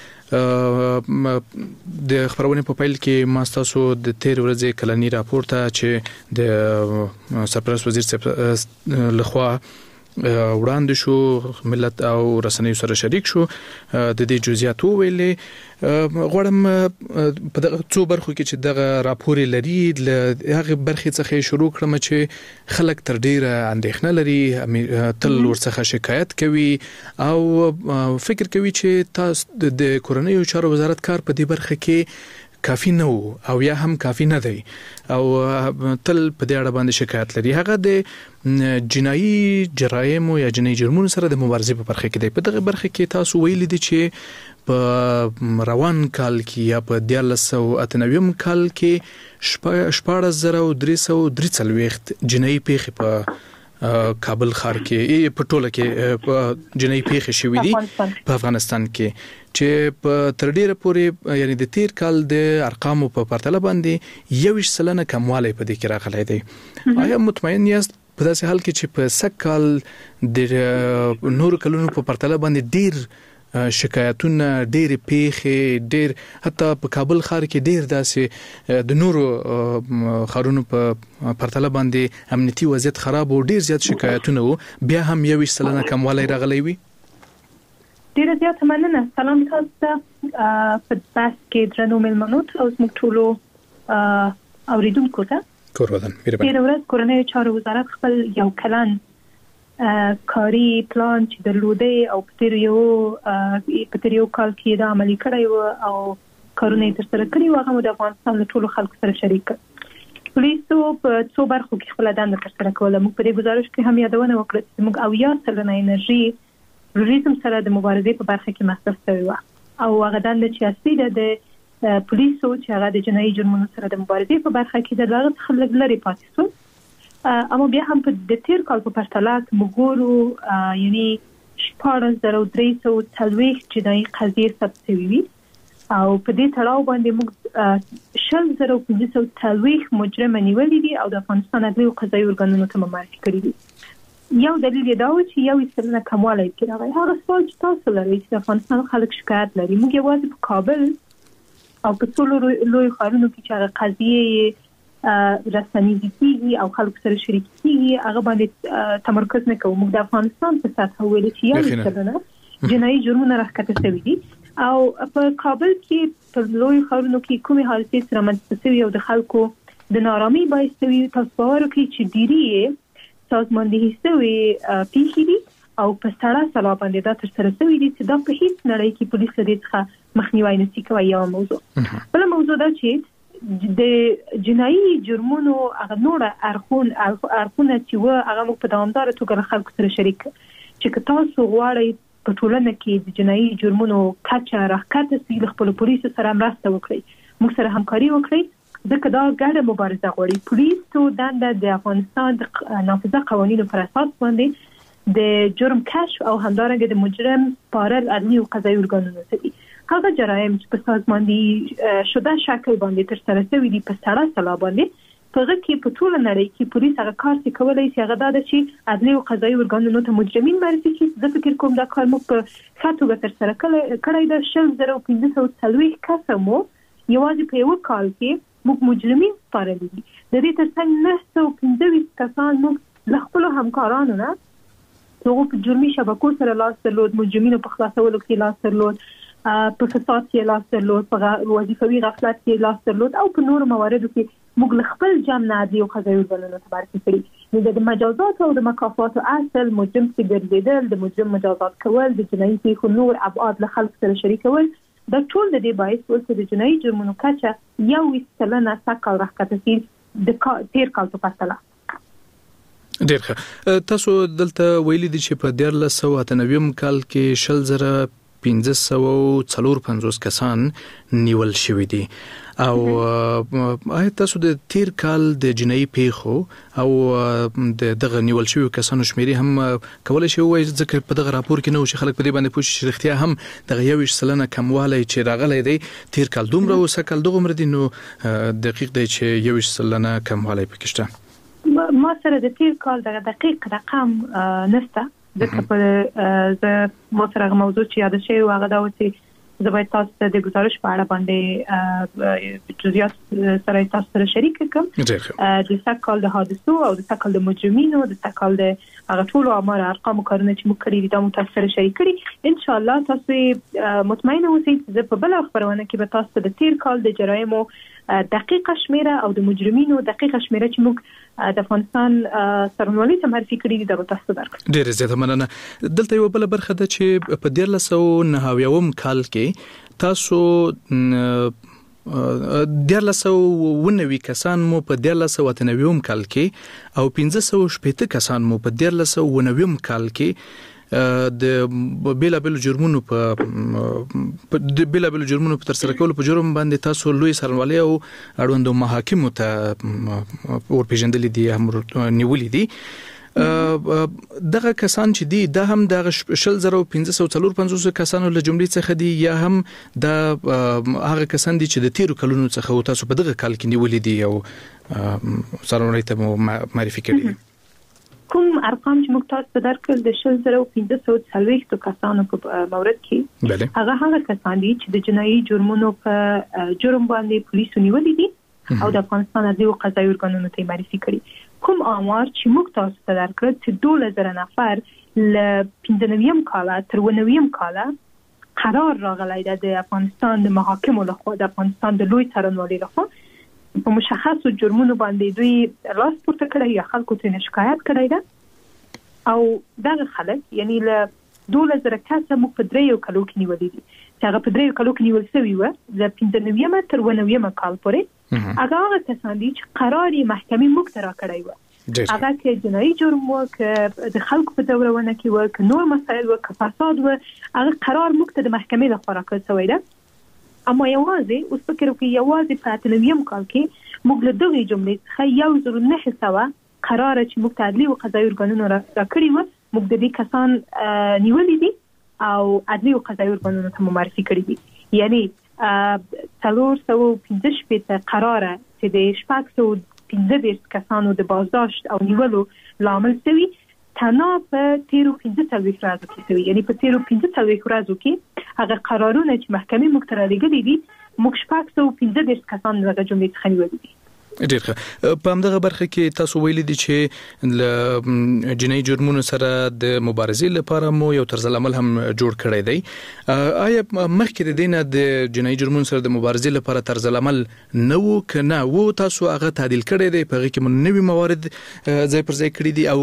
د خبرونه په پیل کې ما ستاسو د تیر ورځې کلنی راپور ته چې د سرپرست وزیر صاحب لخوا وړاندې شو ملت او رسنیو سره شریک شو د دې جزئیات ویلې. غواړم په دغه څو برخو کې چې دغه راپور لري هغه برخې څخه شروع کړم چې خلک تر ډیره اندېښنه لري، تل ورڅخه شکایت کوي او فکر کوي چې تاسو د کورنیو چارو وزارت کار په دې برخه کې کافی نه وو او یا هم کافی نه دی او تل په دې اړه باندې شکایت لري. هغه د جنایي جرایم یا جنایي جرمونو سره د مبارزې په برخه کې دی. په دغه برخه کې تاسو ویلي دي چې په روان کال کې یا په دیارلس سوه اته نوي کال کې شپاړس زره درې سوه درې څلوېښت جنایي پیښې په کابل ښار کې په ټوله کې په جنایي پیښې شوې دي په افغانستان کې چې په تر ډیره پورې یعنی د تیر کال د ارقامو په پرتله باندې یویشت سلنه کموالی په دې کې راغلی دی. آیا مطمئن یاست په داسې حال کې چې په سږ کال د نورو کلونو په پرتله باندې ډیر شکایتونه، ډېر پیښې، ډېر حتی په کابل ښار کې ډېر داسې د نورو ښارونو په پرتله باندې امنیتي وضعیت خراب او ډېر زیات شکایتونه وو، بیا هم یویشت سلنه کموالی راغلی وي؟ ډېره زیاته مننه. سلام تاسو ته په بحث کې درنو مېلمنو ته او زموږ ټولو اوریدونکو ته. کور ودان تېره ورځ کورنیو چارو وزارت خپل یو کلن کاری پلان چې درلوده او په تیر یو په تیر یو کال کې دا عملي کړی و او کارونه یې ترسره کړي و. هغه د افغانستان له ټولو خلکو سره شریک کړ. پولیسو په څو برخو کې خپله دنده ترسره کوله. موږ په دې ګزارش کې هم یادونه وکړه چې موږ اویا سلنه انرژي تروریزم سره د مبارزې په برخه کې مصرف شوې وه او هغه دنده چې اصلي ده د پولیسو چې هغه د جنایي جرمونو سره د مبارزې په برخه کې د هغه څخه لږ لرې پاتې شول. اما بیا هم په د تیر کال په پرتله موږ ګورو یعنی شپاړس زره درې سوه څلوېښت جنایي قضیې ثبت شوي وي او په دې تړاو باندې موږ شل زره پنځه سوه څلوېښت مجرم نیولي دي او د افغانستان عدلي او قضایي ارګانونو ته معرفي کړي دي. یو دلیل دا و چې یو سلنه کموالی کې راغی. هغه سوال چې تاسو لرئ چې د افغانستان خلک شکایت لري، موږ یوازې په کابل او په ټولو لوی ښارونو کې چې هغه قضیې رسنیزې کېږي او خلکو سره شریک کېږي هغه باندې تمرکز نه کوو. موږ د افغانستان په سطحه ویلو چې یو سلنه جنایي جرمونه راښکته شوي دي او په کابل کې په لوی ښارونو کې کومې حادثې سره رامنځته شوي او د خلکو د نارامۍ باعث شوي. تاسو باور وکړئ چې ډېرې سازماندهي شوي پیښې دي او په سړه سلا باندې دا ترسره شوي دي چې دا په هیڅ نړۍ کې پولیس له دې څخه مخنیوی نشي کوي. یو موضوع. بله موضوع دا چې د جنایي جرمونو هغه نوره اړخون اړخونه چې و هغه موږ په دوامداره توګه له خلکو سره شریک چې که تاسو غواړئ په ټولنه کې د جنایي جرمونو کچه راښکته شي له خپلو پولیسو سره مرسته وکړئ، موږ سره همکاري وکړئ، ځکه دا ګډه مبارزه غواړي. پولیسو دنده د افغانستان د نافذه قوانینو پر اساس باندې د جرم کشف او همدارنګه د مجرم سپارل عدلي او قضایي ارګانونو ته دي. هغه جرایم چې په سازماندهي شده شکل باندې ترسره شوي دي په سړه سلا باندې په هغه کې په ټوله نړۍ کې پولیس هغه کار چې کولی شي هغه دا ده چې عدلي او قضایي ارګانونو ته مجرمین معرفي کړي. زه فکر کوم دا کار موږ په ښه توګه ترسره کړی ده. شل زره پنځه سوه څلوېښت کسه مو یوازې په یوه کال کې موږ مجرمین سپارلي دي. د دې ترڅنګ نهه سوه پنځه ویشت کسان موږ له خپلو همکارانو نه چې هغو په جرمي شبکو سره لاس درلود، مجرمینو په خلاصولو کې لاس درلود، په فساد کې لاس درلود، په وظیفوي غفلت کې لاس درلود او په نورو مواردو کې موږ له خپل جمع نه عدلي او قضایي ارګانونو ته معرفي کړي. نو د مجازاتو او د مکافاتو اصل مجرم چې ګرځېدل، د مجرم مجازات کول، د جنایي پیښو نور ابعاد له خلکو سره شریکول، دا ټول د دې باعث ول چې د جنایي جرمونو کچه یو سلنه سږکال راښکته شي د تیر کال په پرتله. ډېر ښه. تاسو دلته ویلي دي چې په دیارلس سوه اته نوي کال کې شل زره پنځه سوه څلور پنځوس کسان نیول شوي دي او آیا تاسو د تیر کال د جنایي پیښو او د دغه نیول شوي کسانو شمیرې هم کولی شي ووایي، ځکه په دغه راپور کې نه و چې خلک په دې باندې پوه شي چې رښتیا هم دغه یوویشت سلنه کموالی چې راغلی دی تیر کال دومره و سږ کال دغومره دی، نو دقیق دی چې یوویشت سلنه کموالی پکې شته. ما سره د تیر کال دغه دقیق رقم نشته، ځکه په ما سره هغه موضوع چې یاده شوې وه هغه دا و چې زه باید تاسو ته د ګزارش په اړه باندې جزئیات سره تاسو سره شریک کړم. د سږ کال د حادثو او د سږ کال د مجرمینو، د سږ کال د هغه ټولو آمار ارقامو کارونه چې موږ کړي دي دا مو تاسو سره شریک کړي. انشاءالله تاسو مطمئنه اوسئ چې زه په بله خپرونه کې به تاسو ته د تیر کال د جرایمو دقیقه شمیره او د مجرمینو دقیقه شمیره چې موږ د افغانستان سرنوالي ته معرفي کړي دي دا به تاسو ته درکړم. ډېره زیاته مننه. دلته یوه بله برخه ده چې په دیارلس سوه نهه اویاوم کال کې تاسو دیارلس سوه اووه نوي کسان مو په دیارلس سوه اته نوي کال کې او پنځه سوه شپېته کسان مو په دیارلس سوه اووه نوي کال کې د بیلابیلو جرمونو په د بیلابیلو جرمونو په ترسره کولو په جرم باندې تاسو لوی څارنوالۍ او اړوندو محاکمو ته ورپېژندلي دي، هم نیولي دي. دغه کسان چې دي دا هم د شل زره پنځه سوه څلور پنځوس کسانو له جملې څخه دي یا هم د هغه کسان دي چې د تیرو کلونو څخه تاسو په دغه کال کې نیولي دي او څارنوالۍ ته مو معرفي کړي دي؟ کوم ارقام چې موږ تاسو ته درکړل د شل زره پنځه سوه څلوېښتو کسانو په مورد کې هغه هغه کسان دي چې د جنایي جرمونو په جرم باندې پولیسو نیولي دي او د افغانستان عدلي او قضایي ارګانونو ته معرفي کړي. کوم آمار چې موږ تاسو ته درکړل چې دولس زره نفر له پنځه نویم کاله تر اووه نویم کاله قرار راغلی ده د افغانستان د محاکمو لخوا، د افغانستان د لوی څارنوالۍ لخوا په مشخصو جرمونو باندې دوی لاس پورته کړی یا خلکو ترې شکایت کړی ده او دغه خلک یعنی له دولس زره کسه موږ په دریو کلو کې نیولي دي چې هغه په دریو کلو کې نیول شوي وه د پنځه نویمه تر اووه نویمه کال پورې. هغه هغه کسان دي چې قرار یې محکمې موږ ته راکړی وه هغه کې جنایي جرم و که د خلکو په دورونه کې و که نور مسایل و که فساد و هغه قرار موږ ته د محکمې لخوا راکړل شوی ده. اما یوازې اوس فکر وکړئ یوازې په اته نویم کال کې موږ له دغې جملې څخه یو زر نهه سوه قراره چې موږ ته عدلي او قضایي ارګانونو راکړي وو موږ د دې کسان نیولي دي او عدلي او قضایي ارګانونو ته معرفي کړي دي. یعنی څلور سوه پنځه شپېته قراره چې د شپږ سوه پنځه دېرش کسانو د بازداشت او نیولو لامل شوي تنها په تیرو پنځه څلوېښت ورځو کې شوي. یعنی په تیرو پنځه څلوېښت ورځو کې هغه قرارونه چې محکمې موږ ته رالیږلي دي موږ شپږ سوه پنځه دېرش کسان دغه جملې څخه نیولي دي. ډېر ښه. په همدغه برخه کې تاسو ویلي دي چې له جنایي جرمونو سره د مبارزې لپاره مو یو طرز العمل هم جوړ کړی دی. آیا مخکې د دې نه د جنایي جرمونو سره د مبارزې لپاره طرز العمل نه و که نه و تاسو هغه تعدیل کړی دی په هغې کې مو نوي موارد ځای پر ځای کړي دي او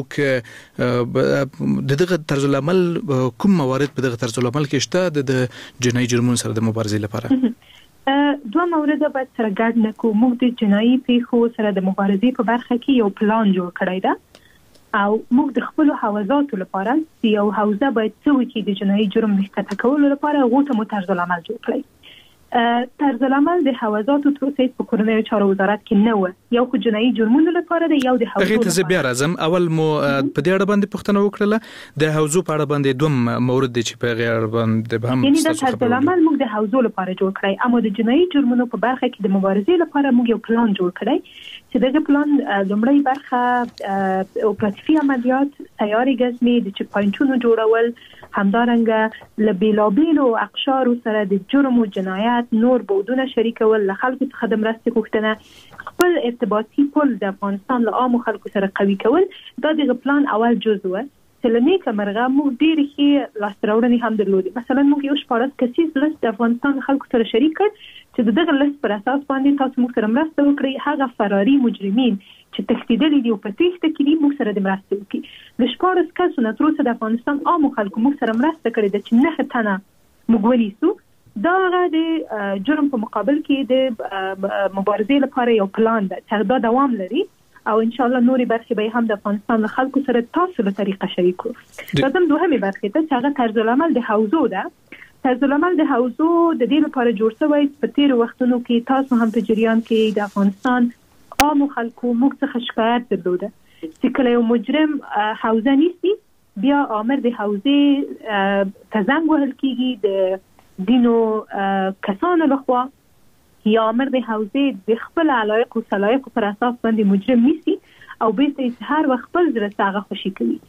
که د دغه طرز العمل کوم موارد په دغه طرز العمل کې شته د جنایي جرمونو سره د مبارزې لپاره؟ دوه مورد باید سره ګډ نکو. موږ د جنایي پیښو سره د مبارزې په برخه کې یو پلان جوړ کړی ده او موږ د خپل حوزاتو لپاره یو حوزه باید څه وکړي د جنایي جرم مخکته کولو لپاره هغه ته مو طرز العمل جوړ کړی. طرز العمل د حوزاتو توسعه په کورنیو چارو وزارت کې نه و. یو خو جنایي جرمونو لپاره د یو د حوزو هغه ته بیا راځم. اول مو په دې اړه باندې پوښتنه وکړه د حوزو په اړه باندې دوم مورد دي چې په غیر باندې هم یعنی د طرز العمل موږ د حوزو لپاره جوړ کړی اما د جنایي جرمونو په برخه کې د مبارزې لپاره موږ یو پلان جوړ کړی چې دغه پلان لومړی برخه اپراتیفي عملیات تیاری ګزمي د چک پوینټونو جوړول همدارنګه له بیلابیلو اقشارو سره د جرم او جنایت نور بودونه شریکول له خلکو څخه د مرستې غوښتنه خپل ارتباطي پل د افغانستان له عامو خلکو سره قوي کول دا د پلان اول جزء و. سلنې کمرغه موږ ډېر ښه لاسته راوړنې هم درلودې. مثلا موږ یو شپاړس کسیز لیست د افغانستان خلکو سره شریک کړ چې دغه لیست پر اساس باندې تاسو موږ سره مرسته وکړئ. هغه فراري مجرمین چې تښتېدلي دي او په تېښته کې دي موږ سره د مرستې وکړي. د شپاړس کسو نه تر اوسه د افغانستان عامو خلکو موږ سره مرسته کړې ده چې نهه تنه موږ ونیسو. دا هغه د جرم په مقابل کې د مبارزې لپاره یو پلان ده چې دا دوام لري او ان شاء الله نوري برخې به هم د افغانستان له خلکو سره تاسو له طریقه شریک کړو. راځم دوهمې برخې ته چې هغه طرز العمل د حوزو ده. طرز العمل د حوزو د دې لپاره جوړ شوی په تیرو وختونو کې تاسو هم په جریان کې د افغانستان عامو خلکو موږ څخه شکایت درلوده چې کله یو مجرم حوزه نیسي بیا آمر د حوزې ته زنګ وهل کېږي د دینو کسانو لخوا یا آمر د حوزې د خپل علایق او صلاحیت پر اساس باندې مجرم نیسي او بیرته یې هر وخت خپل زړه ته هغه خوشي کوي.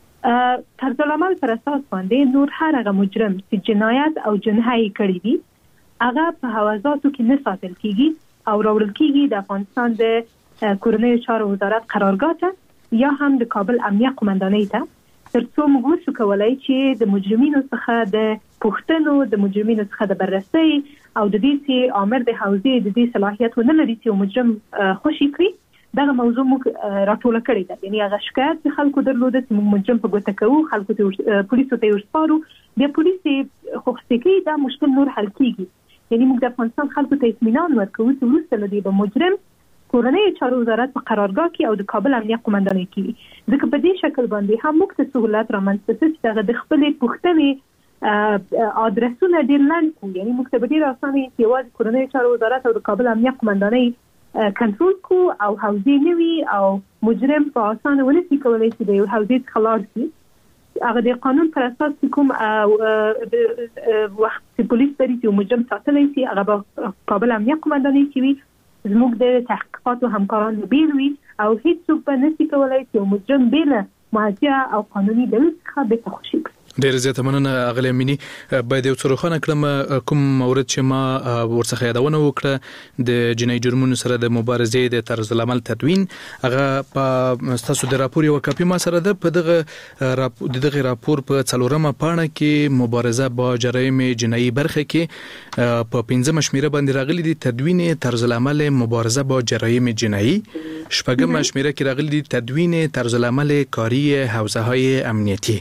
طرز العمل پر اساس باندې نور هر هغه مجرم چې جنایت او جنایي کړی وي هغه په حوزاتو کې نه ساتل کېږي او راوړل کېږي د افغانستان د کورنیو چارو وزارت قرارګاه ته یا هم د کابل امنیه قومندانۍ ته تر څو موږ وسو کولای چې د مجرمینو څخه د پوښتنو د مجرمینو څخه د بررسۍ او د دې چې آمر د حوزې د دې صلاحیت ونه لري چې مجرم خوشي کړي دغه موضوع موږ راټوله کړې ده. یعنی هغه شکایت چې خلکو درلوده چې موږ مجرم په ګوته کوو خلکو ته پولیسو ته ورسپارو بیا پولیس خوښ کوي دا مشکل نور حل کیږي. یعنی موږ د افغانستان خلکو ته اطمینان ورکوو چې وروسته له دې به مجرم کورنیو چارو وزارت په قرارګاه کې او د کابل امنیه قومندانۍ کې وي. ځکه په دې شکل باندې هم موږ ته سهولت رامنځته شي چې هغه د خپلې پوښتنې ادرسونه ډېر لنډ کړو. یعنی موږ ته به ډېر اسانه وي چې یوازې کورنیو چارو وزارت او د کابل امنیه قومندانۍ کنټرول کړو او حوزې نه وي او مجرم په اسانه ونه شي کولی چې د یو حوزې څخه لاړ شي. هغه د قانون پر اساس کوم وخت چې پولیس لري چې مجرم ساتلی شي هغه به کابل امنیه قومندانۍ کې وي. زموږ د تحقیقاتو همکاران بیل وي او هیڅوک به نشي کولی چې مجرم بیل ماجرا او قانوني دلیل څخه بېرته خوشي کړي. ډېر زیاته مننه اغلې امینی. باید یو څه روښانه کړم کوم مورد چې ما ورڅخه یادونه وکړه د جنایي جرمونو سره د مبارزې د طرز العمل تدوین هغه په تاسو د راپور یو کاپي ما سره ده. په دغه د دغه راپور په څلورمه پاڼه کې مبارزه با جرایم جنایي برخه کې په پنځمه شمیره باندې راغلي دي تدوین طرز العمل مبارزه با جرایم جنایي. شپږمه شمیره کې راغلي دي تدوین طرز العمل کاری حوزه های امنیتی.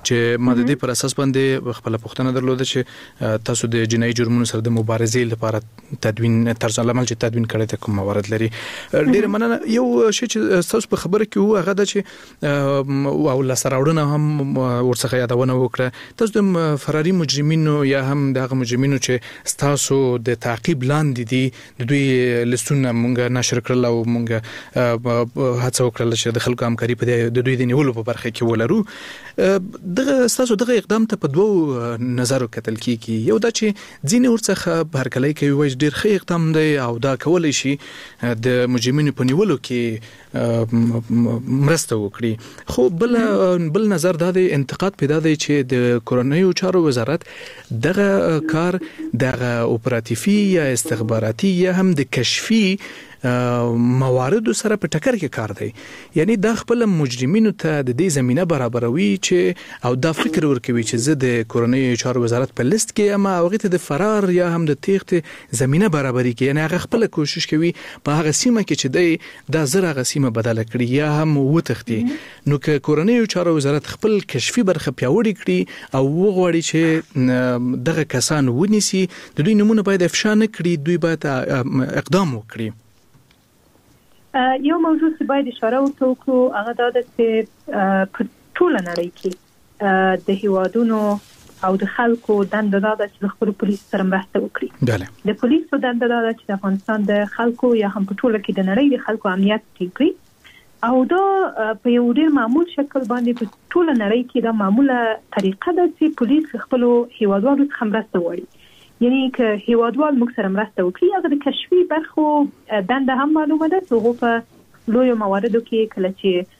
چې ما د دې پر اساس باندې خپل پوښتنه درلوده چې تاسو د جنایي جرمونو سره د مبارزې لپاره تدوین طرز عمل چې تدوین کړی ته کوم موارد لري. ډیر مننه. یو شی چې تاسو په خبره کې وو هغه د چې او لاسراوړنه هم ورڅخه یادونه وکړه. تاسو د فراري مجرمینو یا هم دغه مجرمینو چې تاسو د تعقیب لاندې دي د دوی لستونه مونږ نشر کړل او مونږ هڅه وکړل چې د خلکو همکاري په د دوی د نیولو په برخه کې ولرو. دغه تاسو دغه اقدام ته په دوو نظر کتل کیږي. یو دا چې ځینې ورڅخه بهرکلی کوي وایي ډیر ښه اقدام دی او دا کولی شي د مجرمینو په نیولو کې مرسته وکړي. خو بل بل نظر دا دی، انتقاد پیدا دی چې د کورنیو چارو وزارت دغه کار دغه اپراتیفي یا استخباراتي یا هم د کشفي موارد سره په ټکر کې کار دی. یعنی دا خپل مجرمینو ته د دې زمينه برابروي چې او دا فکر ورکوي چې زه د کورنیو چارو وزارت په لیست کې یم او هغه ته د فرار یا هم د تېښتې زمينه برابري کوي. یعنی هغه خپل کوشش کوي په هغه سیمه کې چې دی دا زر هغه سیمه بدله کړي یا هم وتښتي. نو که کورنیو چارو وزارت خپل کشفي برخه پیاوړې کړي او وغواړي چې دغه کسان ونیسي، د دوی نمونه باید افشا نه کړي، دوی باید اقدام وکړي. یو موضوع چې باید اشاره ورته وکړو هغه دا ده چې په ټوله نړۍ کې د هیوادونو او د خلکو دنده دا ده چې د خپلو پولیسو سره مرسته وکړي. د پولیسو دنده دا ده چې د افغانستان د خلکو یا هم په ټوله کې د نړۍ د خلکو امنیت ټینګ کړي او دا په یو ډېر معمول شکل باندې په ټوله نړۍ کې دا معموله طریقه ده چې پولیس خپلو هیوادوالو څخه مرسته وغواړي. یعنی که هیوادوال موږ سره مرسته وکړي هغه د کشفي برخو دنده هم معلومه ده چې هغه په لویو مواردو کې کله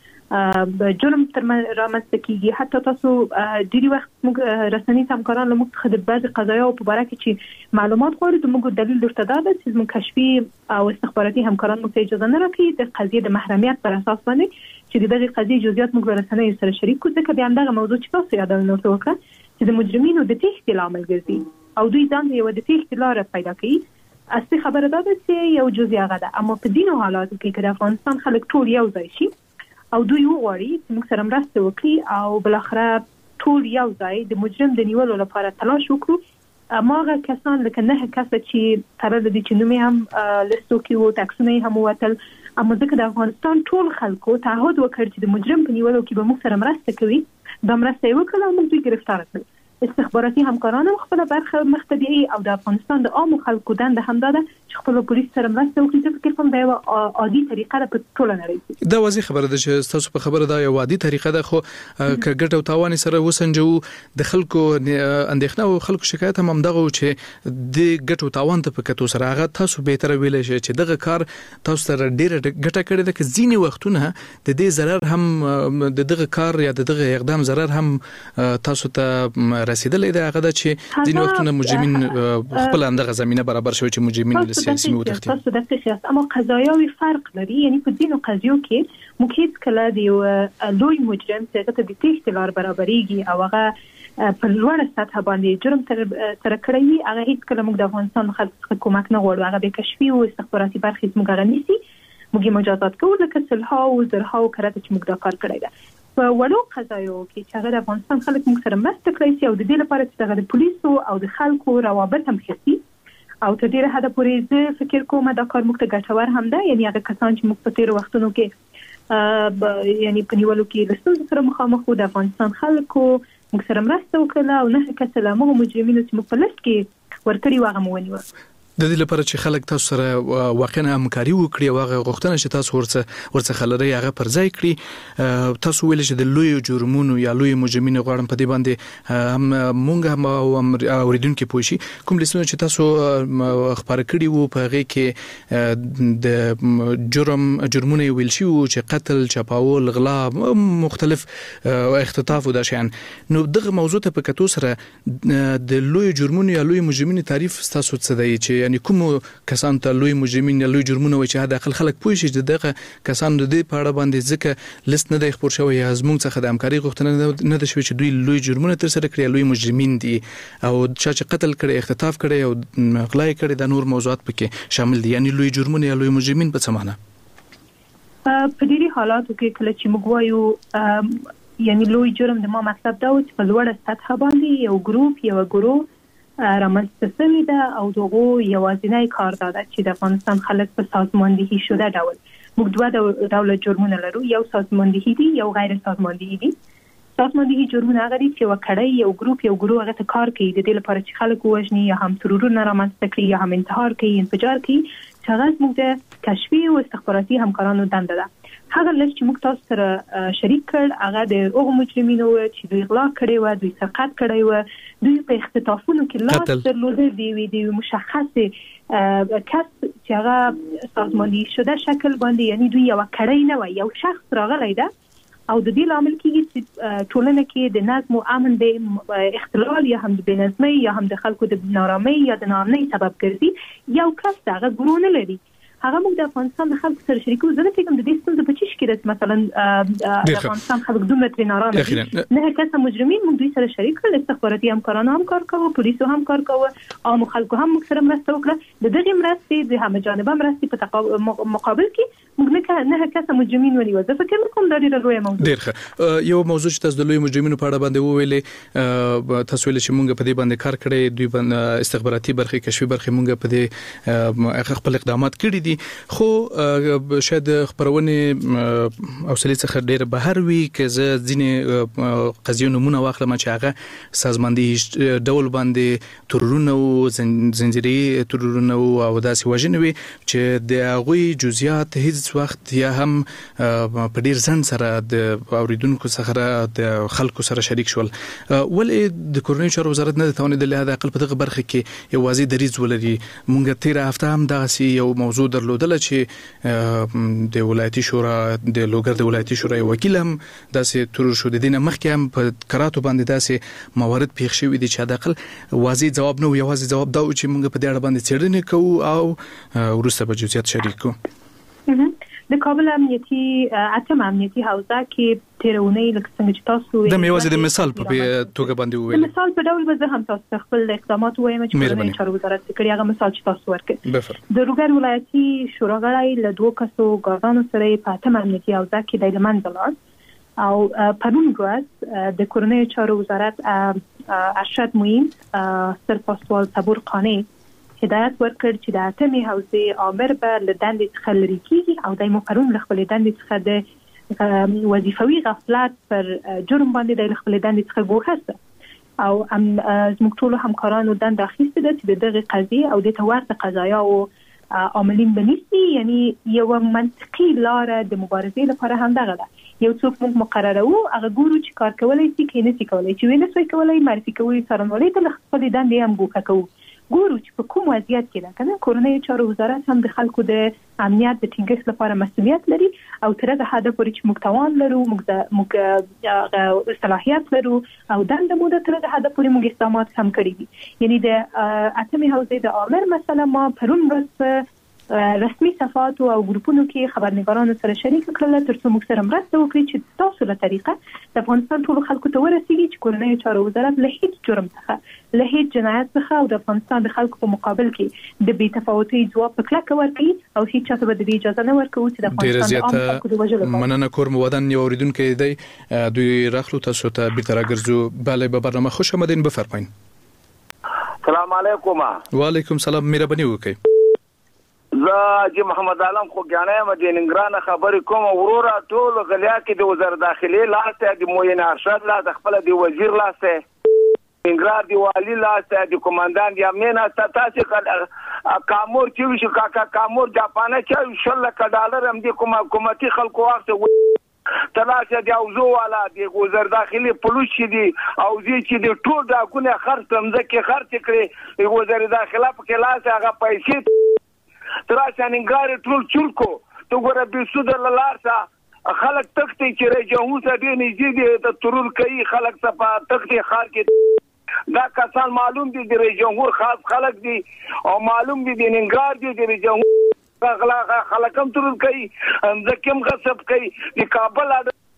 چې جرم تر رامنځته کیږي، حتی تاسو ډېری وخت موږ رسنیز همکاران له موږ څخه د بعضې قضایاو په باره کې چې معلومات غواړي د موږ دلیل درته دا ده چې موږ کشفي او استخباراتي همکاران موږ ته اجازه نه راکوي د قضیې د محرمیت پر اساس باندې چې د دغې قضیې جزئیات موږ له رسنیو سره شریک کړو. ځکه بیا همدغه موضوع چې تاسو یادونه ورته وکړه چې د مجرمینو د تېښتې لامل ګرځي او دوی ځان یو د تېښتې لاره پیدا کوي. اصلي خبره دا ده چې یو جزء هغه ده، اما په ځینو حالاتو کې که د افغانستان خلک ټول یو ځای شي او دوی وغواړي چې موږ سره مرسته وکړي او بالاخره ټول یو ځای د مجرم د نیولو لپاره تلاش وکړو، هماغه کسان لکه نه کسه چې تړل دي چې نوم یې هم لیستو کې وو، ټکسونه یې هم ووتل، اما ځکه د افغانستان ټول خلکو تعهد وکړ چې د مجرم په نیولو کې به موږ سره مرسته کوي، دا مرسته یې وکړه او موږ دوی ګرفتار کړل. استخباراتي همکاران هم خپل برخه مخته بیایي او د افغانستان د عامو خلکو دنده هم ده چې خپل پولیس سره مرسته وکړي. زه فکر کوم دا یو عادي طریقه ده په ټوله نړۍ کې. دا واضح خبره ده چې تاسو په خبره دا یو عادي طریقه ده، خو که ګټه او تاوان سره وسنجو د خلکو اندېښنه او خلکو شکایت هم همدغه چې د ګټه او تاوان ته په کتو سره هغه تاسو به تر ویلای شئ چې دغه کار تاسو سره ډیره ګټه کړې ده، که ځینې وختونه د دې ضرر هم د دغه کار یا د دغه اقدام ضرر هم تاسو ته رسیدلې ده. هغه چې ځینې وختونه مجرمین خپل اندغه زمينه برابر شوی چې مجرمین له سیاسي متخصص تاسو د تخصص اما قضایاوي فرق لري. یعنی په ځینو قضیو کې موږ هیڅ کله د یو لوی مجرم څخه د تېښتې لار برابرېږي او هغه په لوړه سطح باندې جرم تر کړی هغه هیڅ کله موږ د افغانستان خلک څخه کومک نه غواړو. هغه د کشفي او استخباراتي برخې موږ غنيسي، موږ مجازات کوو لکه صلح او زرها او کرته چې موږ دا کار کړی ده. په وړو قضایو کې چې هغه د افغانستان خلک موږ سره مرسته کړی سي او د دې لپاره چې هغه د پولیسو او د خلکو روابط هم ښه سي او تر ډیره حده پورې زه فکر کوم دا کار موږ ته ګټور هم ده. یعنی هغه کسان چې موږ په تېرو وختونو کې یعنی په نیولو کې له ستونزو سره مخامخ وو، د افغانستان خلکو موږ سره مرسته وکړه او نه کسه له هغو مجرمینو چې موږ په لیست کې ورکړي وو هغه مو ونیوه. د دې لپاره چې خلک تاسو سره واقعا همکاري وکړي او هغه غوښتنه چې تاسو ورڅ ورڅ لري هغه پر ځای کړي. تاسو ویل چې د لوی جرمونو یا لوی مجرمینو غواړم په دې باندې هم مونږ هم اوریدونکو پوه شي کوم لیستونه چې تاسو خبر کړي وو په هغه کې د جرم جرمونه ویل شي چې قتل، چپاول، غلا، مختلف اختطاف او د شان. نو دغه موضوع ته په کتو سره د لوی جرمونو یا لوی مجرمینو تعریف تاسو څه دی چې یعنی کوم کسان ته لوی مجرمین یا لوی جرمونه وي چې داخل خلک پوه شي چې دغه کسان د دې په اړه باندې ځکه لیست نه دی خبر شوی یا زموږ څخه د همکاري غوښتنه نه ده شوې چې دوی لوی جرمونه تر سره کړی، لوی مجرمین دي او چا چې قتل کړي، اختطاف کړي او غلا کړي، د نور موضوعات پکې شامل دي. یعنی لوی جرمونه یا لوی مجرمین په څه معنی؟ په ډیری حالاتو کې کله چې موږ وایو یعنی لوی جرم د ما مطلب دا و چې په لوړه سطح باندې یو ګروپ یو ګروه رامنځته شوی ده او دغه یوازینی کار دا ده چې د افغانستان خلک په سازماندهي شده ډول موږ دوه ډول جرمونه لرو، یو سازماندهي دي یو غیر سازماندهي دي. سازماندهي جرمونه هغه دي چې وکړی یو ګروپ یو ګروه هغه ته کار کوي د دې لپاره چې خلک وژني یا هم ترورونه رامنځته کړي یا هم انتحار کوي انفجار کوي، چې هغه موږ د کشفي او استخباراتي همکارانو دنده ده. هغه لږ چې موږ تاسو سره شریک کړ هغه د هغو مجرمینو چې دوی غلا کړی و، دوی سرقت کړی و، دوی په اختطافونو کې لاس درلوده دی وی دی مشخص کس چې هغه سازماندهي شده شکل باندې، یعنی دوی یو کړی نه و، یو شخص راغلی ده او د دې لامل کېږي چې ټولنه کې د نظم او امن د اختلال یا هم د بېنظمۍ یا هم د خلکو د نارامۍ یا د ناامنۍ سبب ګرځي. یو کس هغه ګروه نه لري، هغه موږ د افغانستان د خلکو سره شریکو. زه نه فکرم د دې ستونزه په چی کې ده مثلا د افغانستان خلک دومره ترې نارامه دي. نه کسه مجرمین موږ دوی سره شریک کړل، استخباراتي همکارانو هم کار کوو، پولیسو هم کار کوو، عام خلکو هم موږ سره مرسته وکړه. د دغه مرستې د همه جانبه مرستې په مقابل کې موږ نه کسه مجرمین ولي وځه فکر کوم دا ډیره لویه موضوع. ډیر ښه. یو موضوع چې تاسو د لوی مجرمینو په اړه باندې وویلې، تاسو ویل چې موږ په دې باندې کار کړی، دوی باندې استخباراتي برخې کشفي برخې موږ په دې خپل اقدامات کړي دي، خو شاید خبرونه اوسلې څخه ډیر بهر وي که زه ځینې قضیو نمونه واخلم چې هغه سازماندهي ډول باندې ترورونه او زنجیري ترورونه او داسې وژنې وي چې د هغوی جزئیات هیڅ وخت یا هم په ډیر ځن سره د اوریدونکو څخه د خلکو سره شریک شول. ولې د کورنۍ چارو وزارت نه توانیدل د عقل په دغه برخه کې یوازې دریځ ولري؟ مونږ تیر هفته هم دغه یو موضوع درلودل چې د ولایتي شورا د لوګر د ولایتي شورا وکیل هم داسې ترور شو. د دې نه مخکې هم په کراتو باندې داسې موارد پیښ شوي دي چې د عقل واضح جواب نه و، یوازې جواب دا و چې مونږ په دې اړه باندې څېړنې کوو او وروسته به جزئیات شریک کوو. د کابل امنیتي اتم امنیتي حوزه کې تیرونی لکه څنګه چې تاسو د میوازې د مثال په توګه باندې وویل، د مثال په ډول به زه هم تاسو خپل اقدامات وایم چې کورنۍ چارو وزارت کړی هغه مثال چې تاسو ورکړ. د لوګر ولایتي شورا غړي له دوه کسو ګاردانو سره په اتم امنیتي حوزه کې د لمنځه لاړ او پرون ورځ د کورنۍ چارو وزارت ارشد موین سرپرسوال صبور خانی هدایت ورکړ چې د اتمې حوزې امر به له دندې څخه لرې کیږي او د مقرون له خپلې دندې څخه د وظیفوي غفلت پر جرم باندې د خپلې دندې څخه ګوښه شو او زموږ ټولو همکارانو دنده اخیستې ده چې د دغه قضیې او د ورته قضایاو عاملین بنیسي، یعنی یو منطقي لاره د مبارزې لپاره هم دغه ده. یو څوک موږ مقرروو هغه ګورو چې کار کولای شي کې نه شي کولای، چې ونه شي کولای معرفي کوي څارنوالۍ ته خپلې دندې هم ګوښه کوو، ګورو چې په کوم وضعیت کې ده. کنه کورنۍ چارو وزارت هم د خلکو د امنیت د ټینګښت لپاره مسؤلیت لري او تر هغه حده پورې چې موږ توان لرو، موږ موږ صلاحیت لرو او دنده مو د تر هغه حده پورې موږ اقدامات هم کړی دي. یعنی د اتمې حوزې د امر مسله ما پرون ورځ رسمي صفحاتو او ګروپونو کې خبرنګارانو سره شریک کړل ترڅو موږ سره مرسته وکړي چې تاسو له طریقه د افغانستان ټول خلکو ته ورسیږي چې کورنۍ چارو وزارت له هیڅ جرم څخه له هیڅ جنایت څخه او د افغانستان د خلکو په مقابل کې د بې تفاوتۍ ځواب په کلکه ورکړي او هیڅ چاته به د اجازه نه ورکوي چې د افغانستان د عام خلکو د وژلو. مننه کوم ودان یو اوریدونکو دی دوی راخلو تاسو ته بیرته راګرځو. bale به برنامه خوش آمدین، بفرمایئ. سلام علیکم. وعلیکم سلام، مهرباني وکړئ. زه حاجی محمد عالم خوګیانی یم د ننګرهار خبرې کوم. وروره ټول غلیا کې د وزارت داخلي لاسته د موین ارشد لا د خپل د وزیر لاسته ننګرهار دی والی لاسته د کمانډان دی امین تاسو کامور چې وشو کاکا کامور جاپانه چې شل ک ډالر هم د حکومتي خلکو واخته تلاشه دی او زو والا دی وزارت داخلي پولیس دی او زی چې د ټول داګونه خرڅ تمځکه خرڅ کړي وزارت داخله په کلاس هغه پیسې تراشه ننګرهار ټول چلکو تو ګوره به سود لارسا خلک تختی چې رجهو ته دی نږدې دی د ترور کوي خلک صفه تختی خار کې دا کسان معلوم دي د رجهور خاص خلک دي او معلوم دي د ننګرهار دي د رجهور خلک خلکم ترور کوي ځکه غصب کوي د کابل.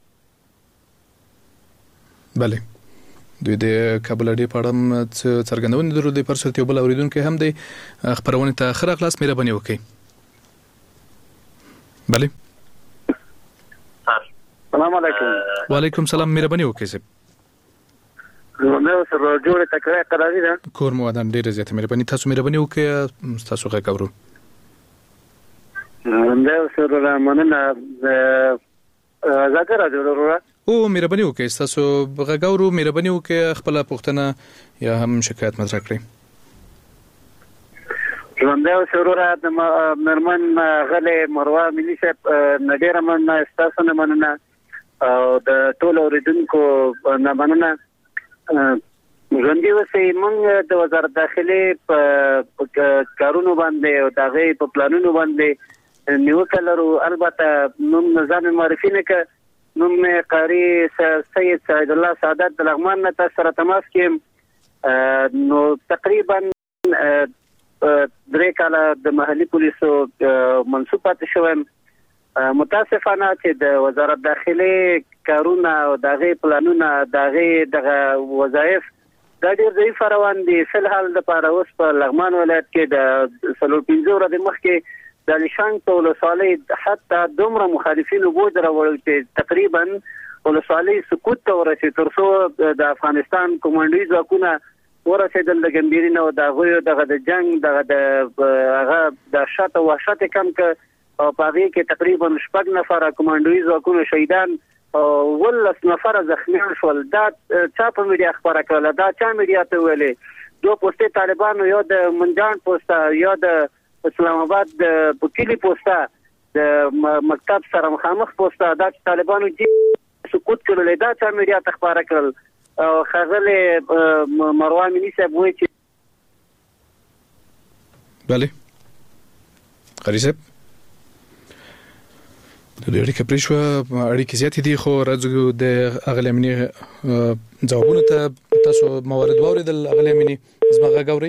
بله دوی د کابل اډې په اړه څرګندونه درلودې پر صورت یو بل اوریدونکو هم دی خبرونه ته اخر اخلاص مهرباني وکړئ. بله السلام السلام علیکم. وعلیکم السلام. مهرباني وکړئ صاحب. نو سره جوړه تکرار قراري ده. کور مو ودان ډیره زیاته مهرباني. تاسو مهرباني وکړئ تاسو غږ اورو. نو سره مننه زګر راځو. او مهرباني وکړئ تاسو غږ اورو. مهرباني وکړئ خپل پوښتنه یا هم شکایت مطرح کړئ. ژوندۍ سرور د مرمن غلې مروه ملي صاحب نډیر من استاسو نه مننه او د ټولو اوریدونکو نه مننه. ژوندۍ وسې موږ د وزارت داخلي په کارونو باندې او دغه په پلانونو باندې نیوکه لرو. البته نوم نظام معرفي نه ک نوم قاری سید سعید الله سعادت د لغمان نه تاسو سره تماس کیم. نو تقریبا درې کاله د محلي پولیسو منصوب پاتې شوم. متاسفانه چې د وزارت داخلي کارونه او دغه پلانونه دغه دغه وظایف د ډېر ضعیف روان دي. فلحال د پاره اوس په لغمان ولایت کې د سلو پنځه ورځې مخکې د نشان په ولسوالۍ حتی دومره مخالفین وګور راوړل چې تقریبا ولسوالۍ سقوط ته ورسېد تر څو د افغانستان کومانډوي ځواکونه ورسېدل د ګمبيرینه او د غوي دغه د جنگ دغه د هغه د شاته وحشت کم ک او پاره کې تقریبا شپږ نفر کومانډوي ځواکونه شهیدان او ولس نفر زخمیان شول. دا چا په میډیا خبره کړه؟ دا چا میډیا ته ویلې؟ دوه پوسټه طالبانو یا د منجان پوسټه یا د اسلام آباد د پوکلی پوسټه د مکتب سره مخامخ پوسټه دا طالبانو چې سقوط کړل. دا چا میډیا ته خبره کړل؟ او خغله مروه ملي صاحب وایي چې بله قاری صاحب د دې اړیکه پرېښوه. اړیکې زیاتې دي خو راځو د اغلې امني ځوابونو ته. تاسو موارد واوریدل اغلې امني زما غږ اورئ؟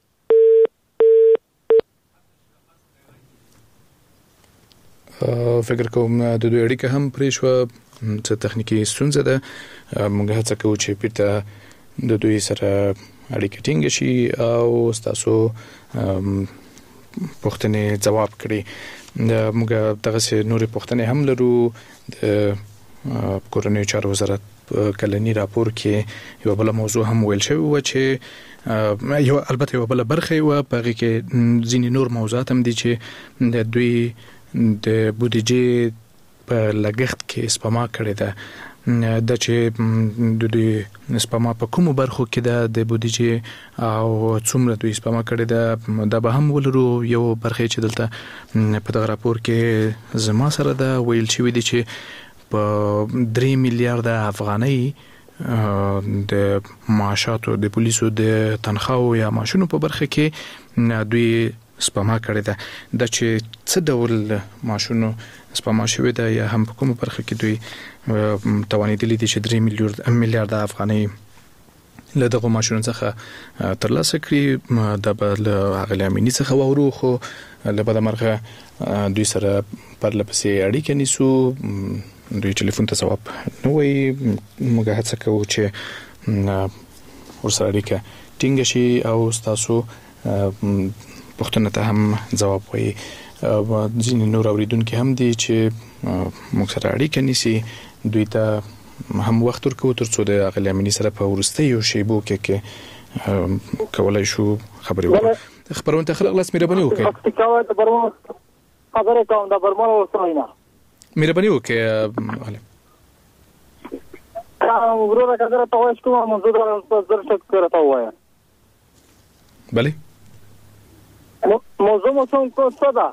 فکر کوم د دوی اړیکه هم پرېښوه څه تخنیکی ستونزه ده. موږ هڅه کوو چې بیرته د دوی سره اړیکه ټینګ شي او تاسو پوښتنې ځواب کړي. موږ دغه نورې پوښتنې هم لرو. د کورنیو چارو وزارت کلنی راپور کې یو بل موضوع هم ویل شوی و چې یو البته یو بل برخه و په کې ځینې نور موضوعات هم دي چې د دوی د بودیجې په لګښت کې سپما کړې ده. د چې د دوی سپما په کومو برخو کې ده د بودیجې او څومره دوی سپما کړې ده دا به هم ولرو. یو برخه چې دلته په دغه راپور کې زما سره ده ویل شوی دی چې په درې میلیارډ افغانۍ د معاشاتو د پولیسو د تنخواو یا معاشونو په برخه کې دوی سپما کړې ده. د چې څه ډول معاشونو سپما شوی ده یا هم په کومه برخه کې دوی توانیدلی دي چې درې میلیارډ افغانۍ له دغه معاشونو څخه ترلاسه کړي. د بل اغلې امني څخه وورو خو له بده مرغه دوی سره پرله پسې اړیکې نیسو. دوی ټلیفون ته ځواب نه وایي. موږ هڅه کوو چې ورسره اړیکه ټینګ شي او تاسو پوښتنه ته هم ځواب وایي. ځینې نور اوریدونکي هم دي چې موږ سره اړیکه نیسي. دوی ته هم وخت ورکوو تر څو د اغلې امني سره په وروستیو شیبو کې کې کولای شو خبرې وکړو. خبرونه ته خلک لاس مهرباني وکړئ. خبرې کوم د برمن وسوینا مهرباني وکړئ. ورونه کړه ته وایې کومه موضوع در څه کړه وایې؟ بله موضوع مو څه ده؟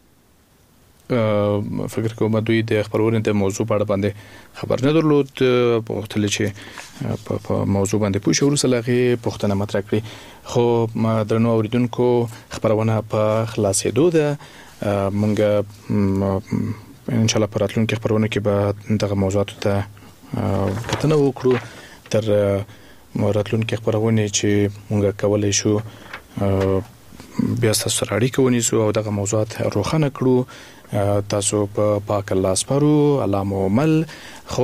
فکر کوم دوی د خبرونه د موضوع په اړه باندې خبر نه درلود. په وخت چې په موضوع باندې پوښښ ورسلغه پوښتنه مطرح کړي. خو درنو اوریدونکو خبرونه په خلاصېدو ده. مونږ ان شاء الله پراتلونکو خبرونه کې به دغه موضوعات ته کتنه وکړو. تر راتلونکو خبرونه چې مونږ کولای شو بیا تاسو سره اړیکه ونیسو او دغه موضوعات روښانه کړو. تاسو په پاک الله سپارو علامه عمل. خو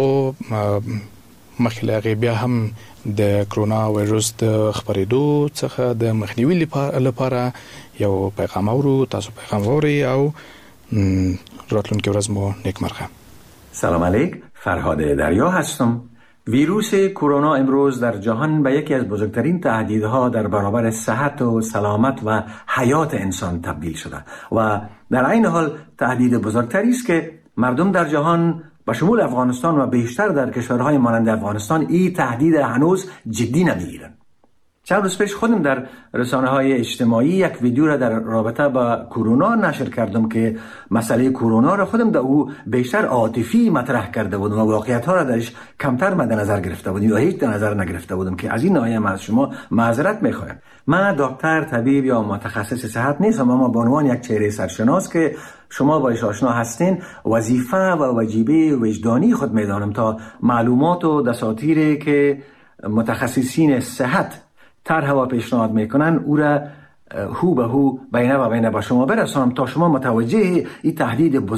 مخکې بیا هم د کرونا وایروس د خبرېدو څخه د مخنیوي لپاره یو پیغام اورو. تاسو پیغام اورئ او راتلونکي ورځ مو نیکمرغه. سلام علیک، فرهاد دریا هستم. ویروس کرونا امروز در جهان به یکی از بزرگترین تهدیدها در برابر صحت و سلامت و حیات انسان تبدیل شده و در عین حال تهدید بزرگتری است که مردم در جهان به شمول افغانستان و بیشتر در کشورهای مانند افغانستان این تهدید هنوز جدی نمیگیرن. چند روز پیش خودم در رسانه های اجتماعی یک ویدیو را در رابطه با کرونا نشر کردم که مسئله کرونا را خودم در او بیشتر عاطفی مطرح کرده بودم و واقعیت ها را درش کمتر مد نظر گرفته بودم یا هیچ نظر نگرفته بودم که از این ناحیه از شما معذرت میخوایم. من دکتر، طبیب یا متخصص صحت نیستم، اما به عنوان یک چهره سرشناس که شما باش آشنا هستین وظیفه و واجبه وجدانی خود میدانم تا معلومات و دساتیری که متخصصین صحت طرح و پیشنهاد میکنن او را هو به هو بینه و بینه با شما برسانم تا شما متوجه این تهدید